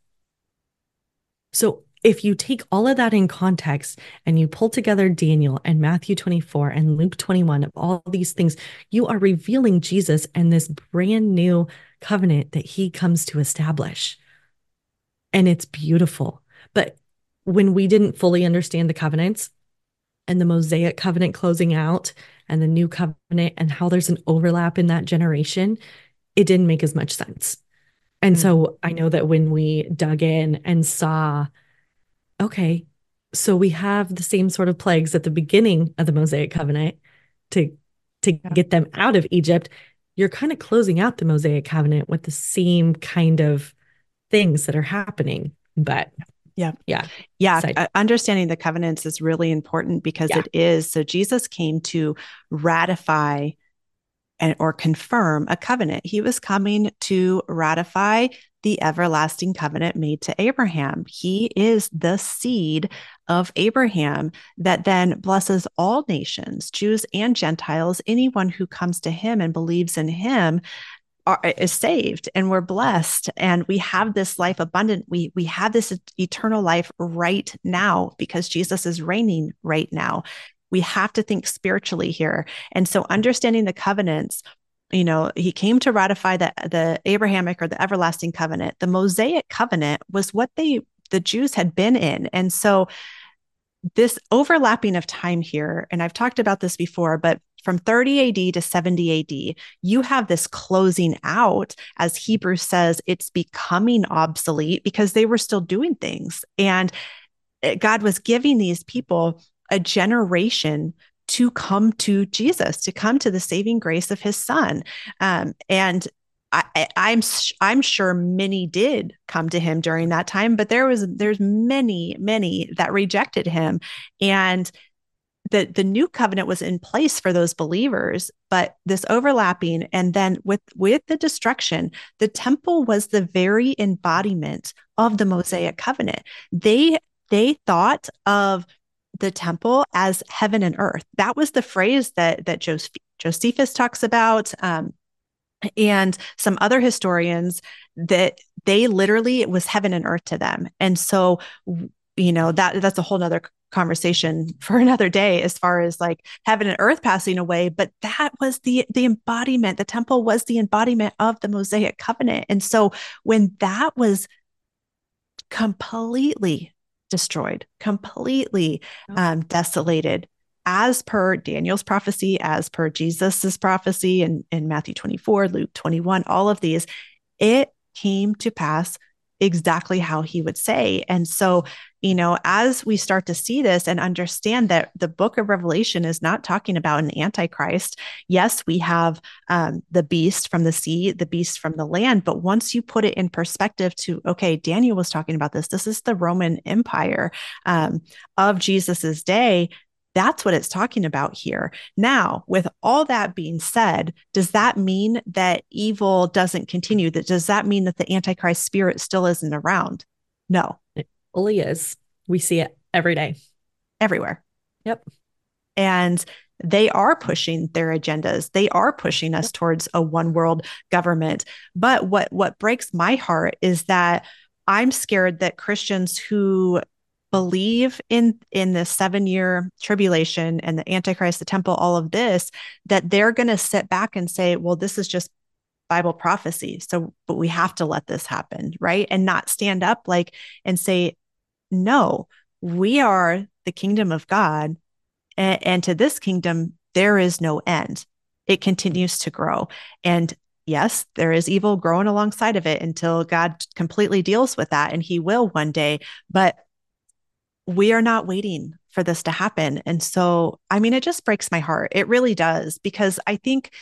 So if you take all of that in context and you pull together Daniel and Matthew 24 and Luke 21 of all these things, you are revealing Jesus and this brand new covenant that he comes to establish. And it's beautiful. But when we didn't fully understand the covenants and the Mosaic covenant closing out and the new covenant and how there's an overlap in that generation, it didn't make as much sense. And so I know that when we dug in and saw, okay, so we have the same sort of plagues at the beginning of the Mosaic covenant to get them out of Egypt, you're kind of closing out the Mosaic covenant with the same kind of things that are happening. But yeah. Understanding the covenants is really important because it is. So Jesus came to ratify or confirm a covenant. He was coming to ratify the everlasting covenant made to Abraham. He is the seed of Abraham that then blesses all nations, Jews and Gentiles. Anyone who comes to him and believes in him is saved and we're blessed and we have this life abundant. We have this eternal life right now because Jesus is reigning right now. We have to think spiritually here. And so understanding the covenants, he came to ratify the Abrahamic or the everlasting covenant. The Mosaic covenant was what the Jews had been in. And so this overlapping of time here, and I've talked about this before, but from 30 AD to 70 AD, you have this closing out, as Hebrews says, it's becoming obsolete because they were still doing things. And God was giving these people a generation to come to Jesus, to come to the saving grace of his son. And I'm sure many did come to him during that time, but there's many that rejected him, and the new covenant was in place for those believers. But this overlapping, and then with the destruction, the temple was the very embodiment of the Mosaic covenant. They thought of the temple as heaven and earth. That was the phrase that Josephus talks about. And some other historians, that they literally, it was heaven and earth to them. And so, that's a whole nother conversation for another day as far as like heaven and earth passing away. But that was the embodiment. The temple was the embodiment of the Mosaic covenant. And so when that was completely destroyed, completely desolated, as per Daniel's prophecy, as per Jesus's prophecy in Matthew 24, Luke 21, all of these, it came to pass exactly how he would say. And so, as we start to see this and understand that the book of Revelation is not talking about an antichrist. Yes, we have the beast from the sea, the beast from the land. But once you put it in perspective to, okay, Daniel was talking about this. This is the Roman Empire of Jesus's day. That's what it's talking about here. Now, with all that being said, does that mean that evil doesn't continue? Does that mean that the Antichrist spirit still isn't around? No. It fully is. We see it every day. Everywhere. Yep. And they are pushing their agendas. They are pushing us towards a one world government. But what breaks my heart is that I'm scared that Christians who believe in the 7-year tribulation and the Antichrist, the temple, all of this, that they're going to sit back and say, well, this is just Bible prophecy. So, but we have to let this happen, right? And not stand up and say, no, we are the kingdom of God. And to this kingdom, there is no end. It continues to grow. And yes, there is evil growing alongside of it until God completely deals with that. And he will one day. But we are not waiting for this to happen. And so, I mean, it just breaks my heart. It really does, because I think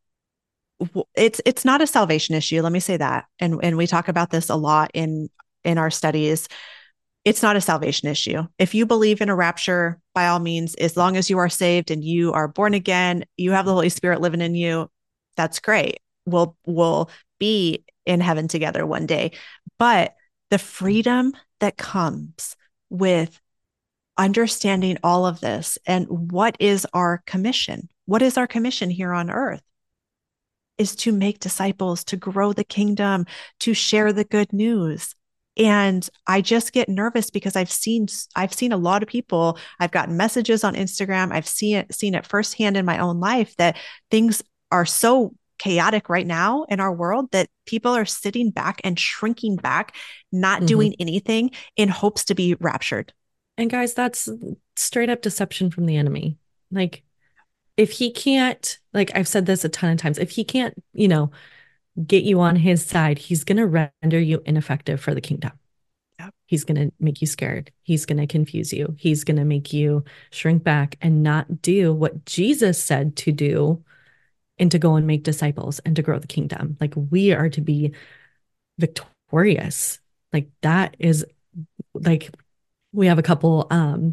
it's not a salvation issue. Let me say that. And we talk about this a lot in our studies. It's not a salvation issue. If you believe in a rapture, by all means, as long as you are saved and you are born again, you have the Holy Spirit living in you, that's great. We'll be in heaven together one day. But the freedom that comes with understanding all of this, and what is our commission? What is our commission here on earth? Is to make disciples, to grow the kingdom, to share the good news. And I just get nervous because I've seen a lot of people. I've gotten messages on Instagram. I've seen it firsthand in my own life that things are so chaotic right now in our world that people are sitting back and shrinking back, not doing anything in hopes to be raptured. And guys, that's straight up deception from the enemy. Like, if he can't, like I've said this a ton of times, if he can't, get you on his side, he's going to render you ineffective for the kingdom. Yep. He's going to make you scared. He's going to confuse you. He's going to make you shrink back and not do what Jesus said to do, and to go and make disciples and to grow the kingdom. Like, we are to be victorious. Like, that is like, we have a couple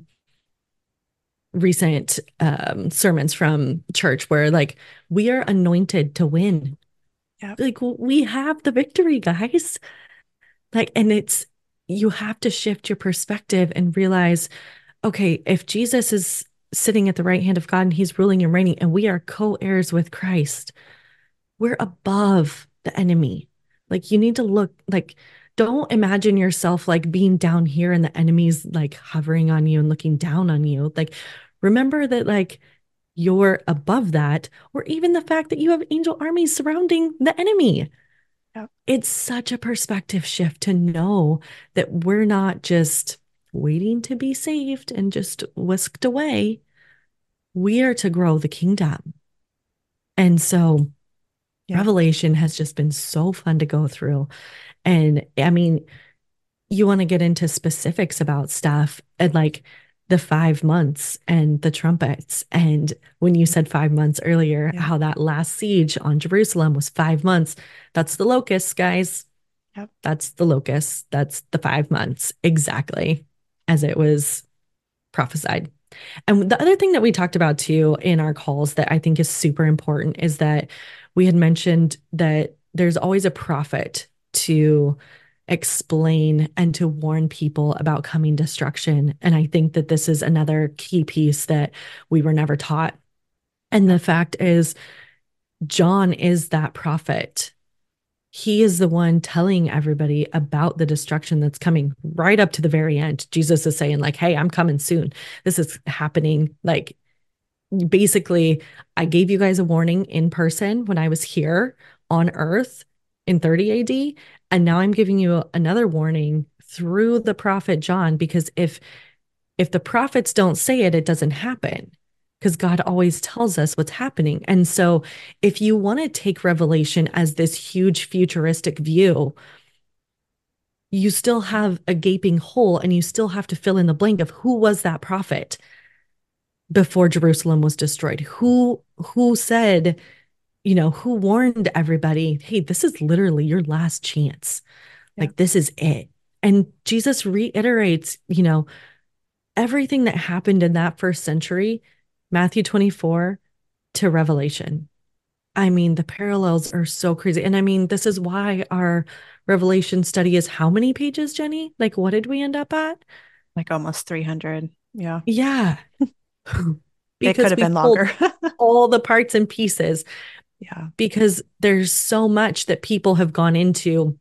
recent sermons from church where we are anointed to win. Yep. Like, we have the victory, guys. And you have to shift your perspective and realize, okay, if Jesus is sitting at the right hand of God and he's ruling and reigning, and we are co-heirs with Christ, we're above the enemy. Like you need to look like, don't imagine yourself like being down here and the enemy's like hovering on you and looking down on you. Like remember that like you're above that, or even the fact that you have angel armies surrounding the enemy. Yep. It's such a perspective shift to know that we're not just waiting to be saved and just whisked away. We are to grow the kingdom. And so Yep. Revelation has just been so fun to go through. And I mean, you want to get into specifics about stuff and like the 5 months and the trumpets. And when you said 5 months earlier, Yeah. how that last siege on Jerusalem was 5 months. That's the locusts, guys. Yep. That's the locusts. That's the 5 months exactly as it was prophesied. And the other thing that we talked about too in our calls that I think is super important is that we had mentioned that there's always a prophet to explain and to warn people about coming destruction. And I think that this is another key piece that we were never taught. And the fact is, John is that prophet. He is the one telling everybody about the destruction that's coming right up to the very end. Jesus is saying, like, hey, I'm coming soon. This is happening. Like, basically, I gave you guys a warning in person when I was here on earth in 30 AD. And now I'm giving you another warning through the prophet John, because if the prophets don't say it, it doesn't happen, because God always tells us what's happening. And so if you want to take Revelation as this huge futuristic view, you still have a gaping hole and you still have to fill in the blank of who was that prophet before Jerusalem was destroyed? Who said, who warned everybody, hey, this is literally your last chance. Yeah. Like this is it. And Jesus reiterates, everything that happened in that first century, Matthew 24 to Revelation. I mean, the parallels are so crazy. And I mean, this is why our Revelation study is how many pages, Jenny? Like, what did we end up at? Like almost 300. Yeah. Yeah. It could Because have we been pulled longer. all the parts and pieces, Yeah. because there's so much that people have gone into,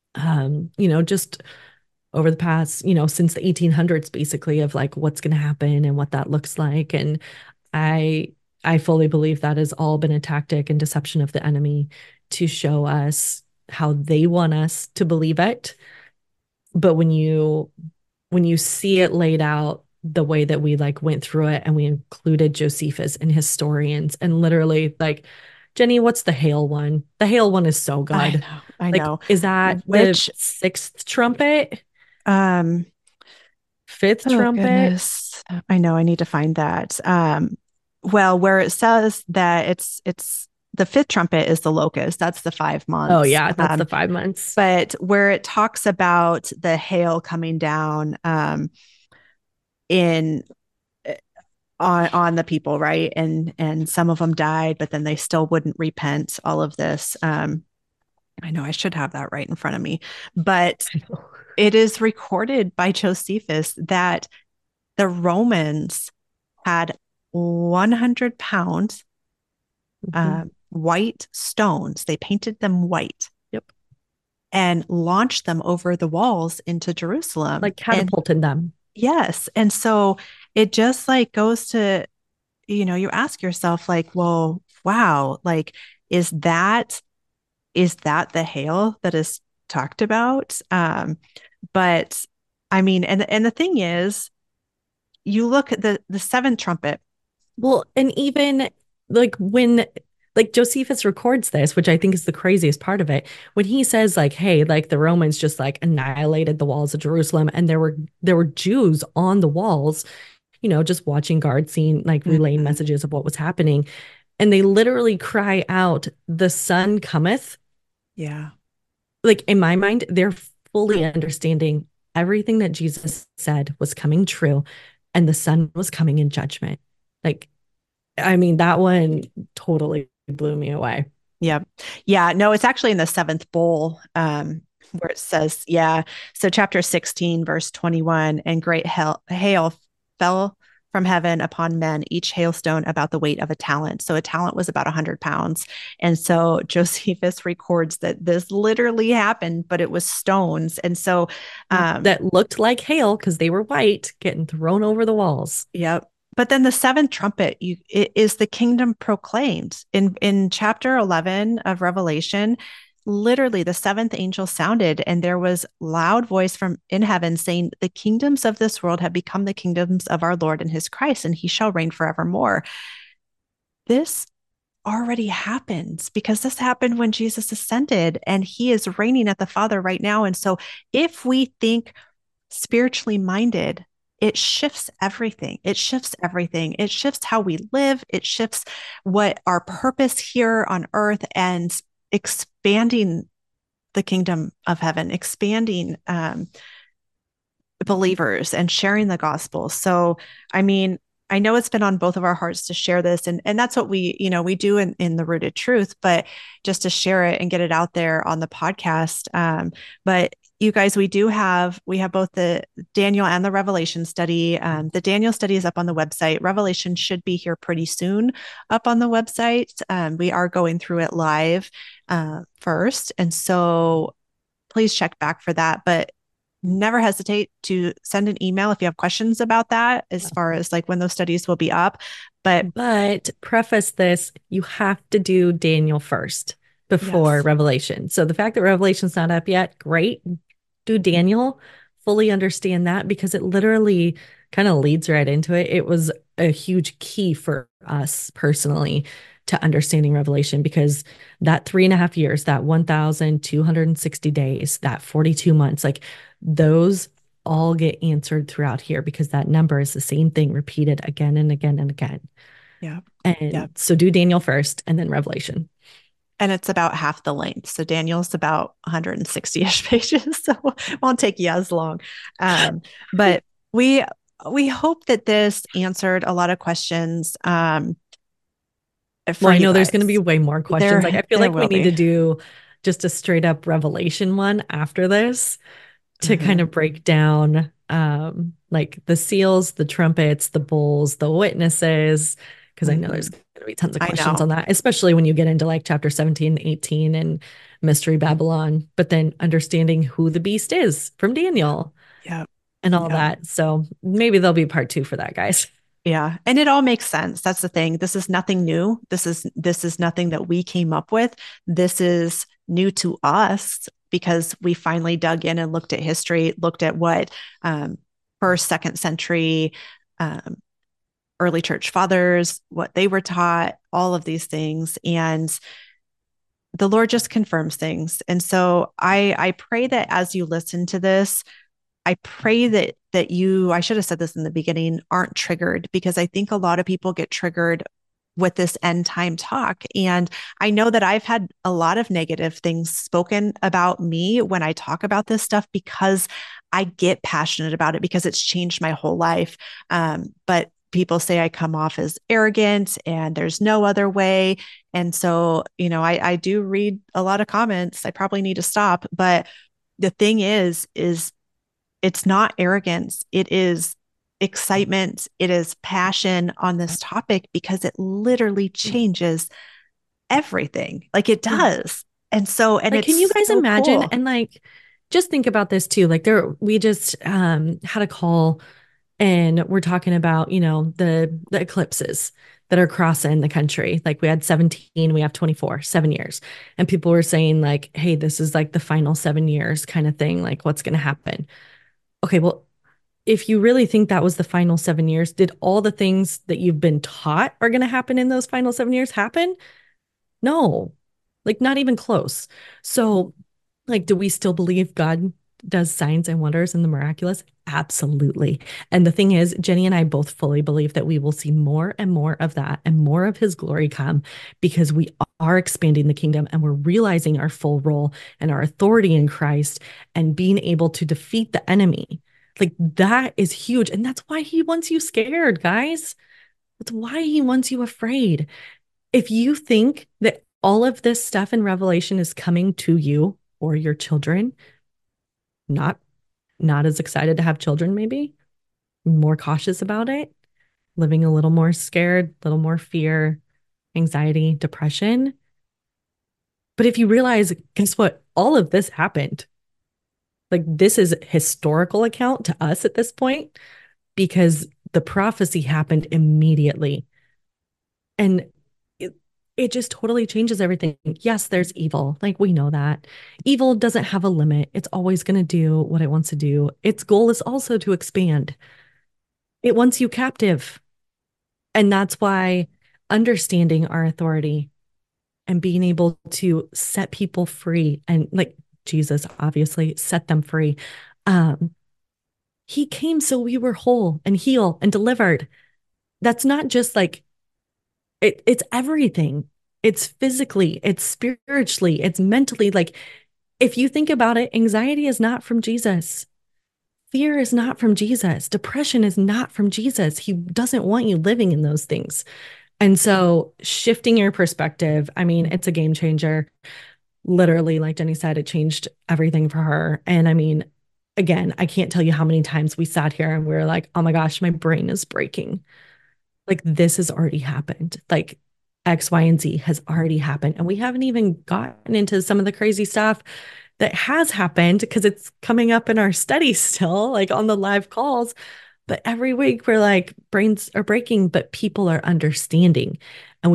just over the past, since the 1800s, basically, of like what's going to happen and what that looks like. And I I fully believe that has all been a tactic and deception of the enemy to show us how they want us to believe it. But when you see it laid out the way that we like went through it, and we included Josephus and historians, and literally like, Jenny, what's the hail one? The hail one is so I good. know. I Like, know. is that the Which, sixth trumpet? um, Fifth oh trumpet? goodness. I know I need to find that. Well, where it says that it's the fifth trumpet is the locust. That's the five Oh months. yeah, that's the 5 months. But where it talks about the hail coming down, in on the people, right? And some of them died, but then they still wouldn't repent. All of this. I know I should have that right in front of me, but it is recorded by Josephus that the Romans had 100 pounds Mhm. white stones. They painted them white Yep. and launched them over the walls into Jerusalem. Like And catapulted them. yes, and so it just like goes to, you ask yourself like, well, wow, like is that the hail that is talked about? But I mean, and the thing is, you look at the seventh trumpet. Well, and even like when like Josephus records this, which I think is the craziest part of it, when he says like, hey, like the Romans just like annihilated the walls of Jerusalem, and there were Jews on the walls, just watching guards, seeing like relaying Mhm. messages of what was happening. And they literally cry out, the sun cometh. Yeah. Like in my mind, they're fully understanding everything that Jesus said was coming true, and the sun was coming in judgment. Like, I mean, that one totally blew me away. Yeah. Yeah. No, it's actually in the seventh bowl, where it says, yeah. So chapter 16, verse 21, and great hail fell from heaven upon men, each hailstone about the weight of a talent. So a talent was about 100 pounds. And so Josephus records that this literally happened, but it was stones. And so, that looked like hail because they were white getting thrown over the walls. yep. But then the seventh trumpet it is the kingdom proclaimed in chapter 11 of Revelation. Literally, the seventh angel sounded, and there was loud voice from in heaven saying, "The kingdoms of this world have become the kingdoms of our Lord and His Christ, and He shall reign forevermore." This already happens because this happened when Jesus ascended, and He is reigning at the Father right now. And so, if we think spiritually minded, it shifts everything. It shifts everything. It shifts how we live. It shifts what our purpose here on earth, and expanding the kingdom of heaven, expanding believers and sharing the gospel. So, I mean, I know it's been on both of our hearts to share this, and that's what we do in the Rooted Truth, but just to share it and get it out there on the podcast. But you guys, we have both the Daniel and the Revelation study. The Daniel study is up on the website. Revelation should be here pretty soon up on the website. We are going through it live first, and so please check back for that. But never hesitate to send an email if you have questions about that, as far as like when those studies will be up. But preface this, you have to do Daniel first before yes, Revelation. So the fact that Revelation's not up yet, great. Do Daniel, fully understand that, because it literally kind of leads right into it. It was a huge key for us personally to understanding Revelation, because that 3.5 years, that 1,260 days, that 42 months, like those all get answered throughout here, because that number is the same thing repeated again and again and again. yeah, And yeah. so do Daniel first and then Revelation. And it's about half the length. So Daniel's about 160-ish pages, so it won't take you as long. But we hope that this answered a lot of questions. For Well, I you know there's guys. going to be way more questions. Like, There I feel there like we will need to be. do just a straight up Revelation one after this to kind Mhm. of break down like the seals, the trumpets, the bowls, the witnesses, because I know there's Mhm. going to be tons of I questions know. on that, especially when you get into like chapter 17, 18 and Mystery Babylon, but then understanding who the beast is from Daniel Yeah. and all Yeah. that. So maybe there'll be part 2 for that, guys. Yeah. And it all makes sense. That's the thing. This is nothing new. This is nothing that we came up with. This is new to us because we finally dug in and looked at history, looked at what first, second century um, early church fathers, what they were taught, all of these things. And the Lord just confirms things. And so I pray that as you listen to this, I pray that you, I should have said this in the beginning, aren't triggered, because I think a lot of people get triggered with this end time talk. And I know that I've had a lot of negative things spoken about me when I talk about this stuff, because I get passionate about it, because it's changed my whole life. But people say I come off as arrogant and there's no other way. And so, I do read a lot of comments. I probably need to stop. But the thing is it's not arrogance. It is excitement. It is passion on this topic, because it literally changes everything. Like it Yeah. does. And so, and Like, can you it's guys so imagine? cool. And like, just think about this too. Like, we just had a call, and we're talking about, the eclipses that are crossing the country. Like, we had 17, we have 24, 7 years. And people were saying, like, hey, this is like the final 7 years kind of thing. Like, what's going to happen? Okay, well, if you really think that was the final 7 years, did all the things that you've been taught are going to happen in those final 7 years happen? No, like not even close. So, like, do we still believe God does signs and wonders and the miraculous? Absolutely. And the thing is, Jenny and I both fully believe that we will see more and more of that and more of his glory come, because we are expanding the kingdom and we're realizing our full role and our authority in Christ and being able to defeat the enemy. Like, that is huge. And that's why he wants you scared, guys. That's why he wants you afraid. If you think that all of this stuff in Revelation is coming to you or your children, not not as excited to have children, maybe more cautious about it, living a little more scared, a little more fear, anxiety, depression. But if you realize, guess what? All of this happened. Like this is historical account to us at this point because the prophecy happened immediately. And it, it just totally changes everything. Yes, there's evil. Like we know that. Evil doesn't have a limit. It's always going to do what it wants to do. Its goal is also to expand. It wants you captive. And that's why understanding our authority and being able to set people free and like Jesus obviously set them free. Um, he came so we were whole and healed and delivered. That's not just like it's everything. It's physically, it's spiritually, it's mentally. Like if you think about it, anxiety is not from Jesus. Fear is not from Jesus. Depression is not from Jesus. He doesn't want you living in those things. And so shifting your perspective, I mean, it's a game changer. Literally, like Jenny said, it changed everything for her. And I mean, again, I can't tell you how many times we sat here and we were like, oh my gosh, my brain is breaking. Like this has already happened. Like X, Y, and Z has already happened. And we haven't even gotten into some of the crazy stuff that has happened because it's coming up in our study still, like on the live calls. But every week we're like, brains are breaking, but people are understanding. And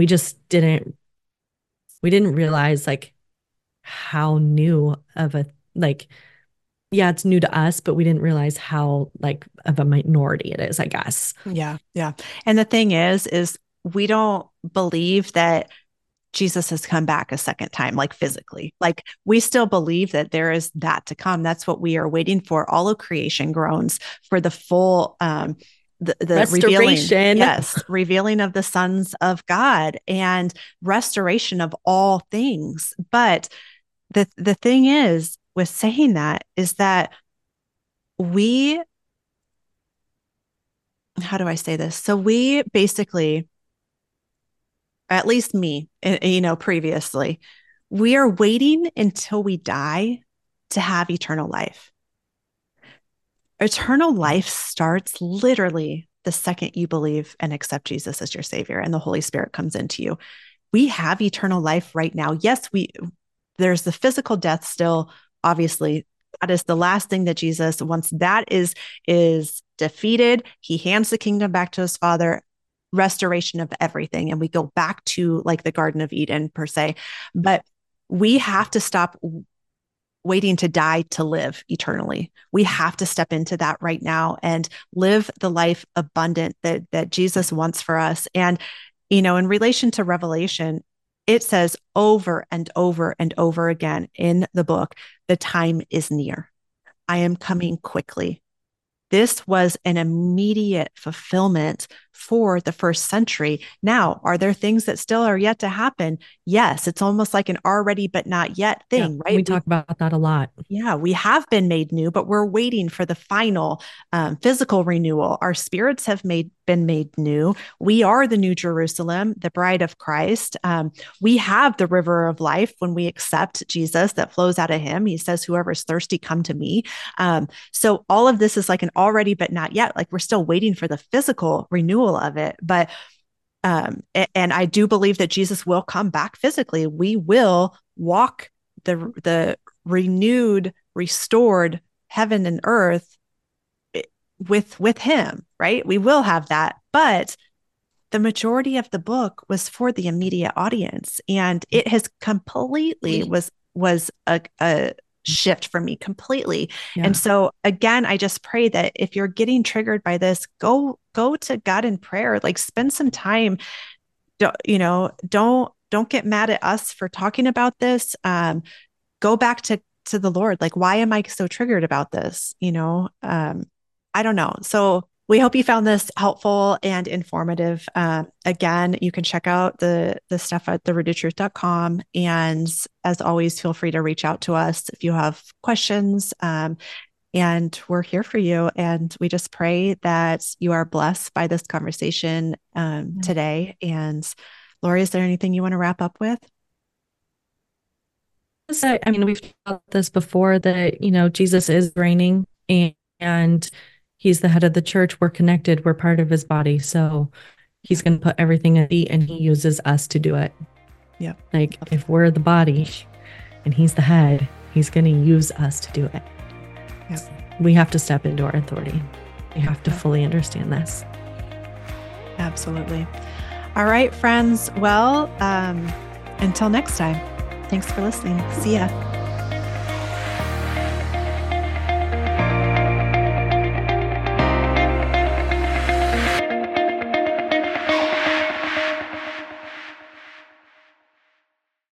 we didn't realize like how new of a, like, yeah, it's new to us, but we didn't realize how like of a minority it is, I guess. Yeah. Yeah. And the thing is we don't believe that Jesus has come back a second time, like physically. Like we still believe that there is that to come. That's what we are waiting for. All of creation groans for the full the revealing, Restoration. yes, revealing of the sons of God and restoration of all things. But the thing is with saying that is that we, how do I say this? So we basically, at least me, previously, we are waiting until we die to have eternal life. Eternal life starts literally the second you believe and accept Jesus as your savior and the Holy Spirit comes into you. We have eternal life right now. Yes, there's the physical death still, obviously. That is the last thing that Jesus, once that is defeated, he hands the kingdom back to his Father, restoration of everything. And we go back to like the Garden of Eden per se. But we have to stop waiting to die to live eternally. We have to step into that right now and live the life abundant that Jesus wants for us. And in relation to Revelation, it says over and over and over again in the book, the time is near. I am coming quickly. This was an immediate fulfillment for the first century. Now, are there things that still are yet to happen? Yes, it's almost like an already but not yet Yeah, thing, right? we talk about that a lot. Yeah, we have been made new, but we're waiting for the final physical renewal. Our spirits have been made new. We are the New Jerusalem, the bride of Christ. We have the river of life when we accept Jesus that flows out of him. He says, whoever's thirsty, come to me. So all of this is like an already, but not yet. Like we're still waiting for the physical renewal of it. But and I do believe that Jesus will come back physically. We will walk the renewed, restored heaven and earth with him, right? We will have that. But the majority of the book was for the immediate audience. And it has completely was a shift for me completely. Yeah. And so again, I just pray that if you're getting triggered by this, go to God in prayer, like spend some time. Don't get mad at us for talking about this. Go back to the Lord. Like, why am I so triggered about this? I don't know. So we hope you found this helpful and informative. Again, you can check out the stuff at therootedtruth.com. And as always, feel free to reach out to us if you have questions. And we're here for you. And we just pray that you are blessed by this conversation today. And Lori, is there anything you want to wrap up with? I mean, we've talked this before that, Jesus is reigning and He's the head of the church. We're connected. We're part of his body. So he's going to put everything at feet, and he uses us to do it. Yep. Like if we're the body and he's the head, he's going to use us to do it. Yep. We have to step into our authority. We have to fully understand this. Absolutely. All right, friends. Well, until next time, thanks for listening. See ya.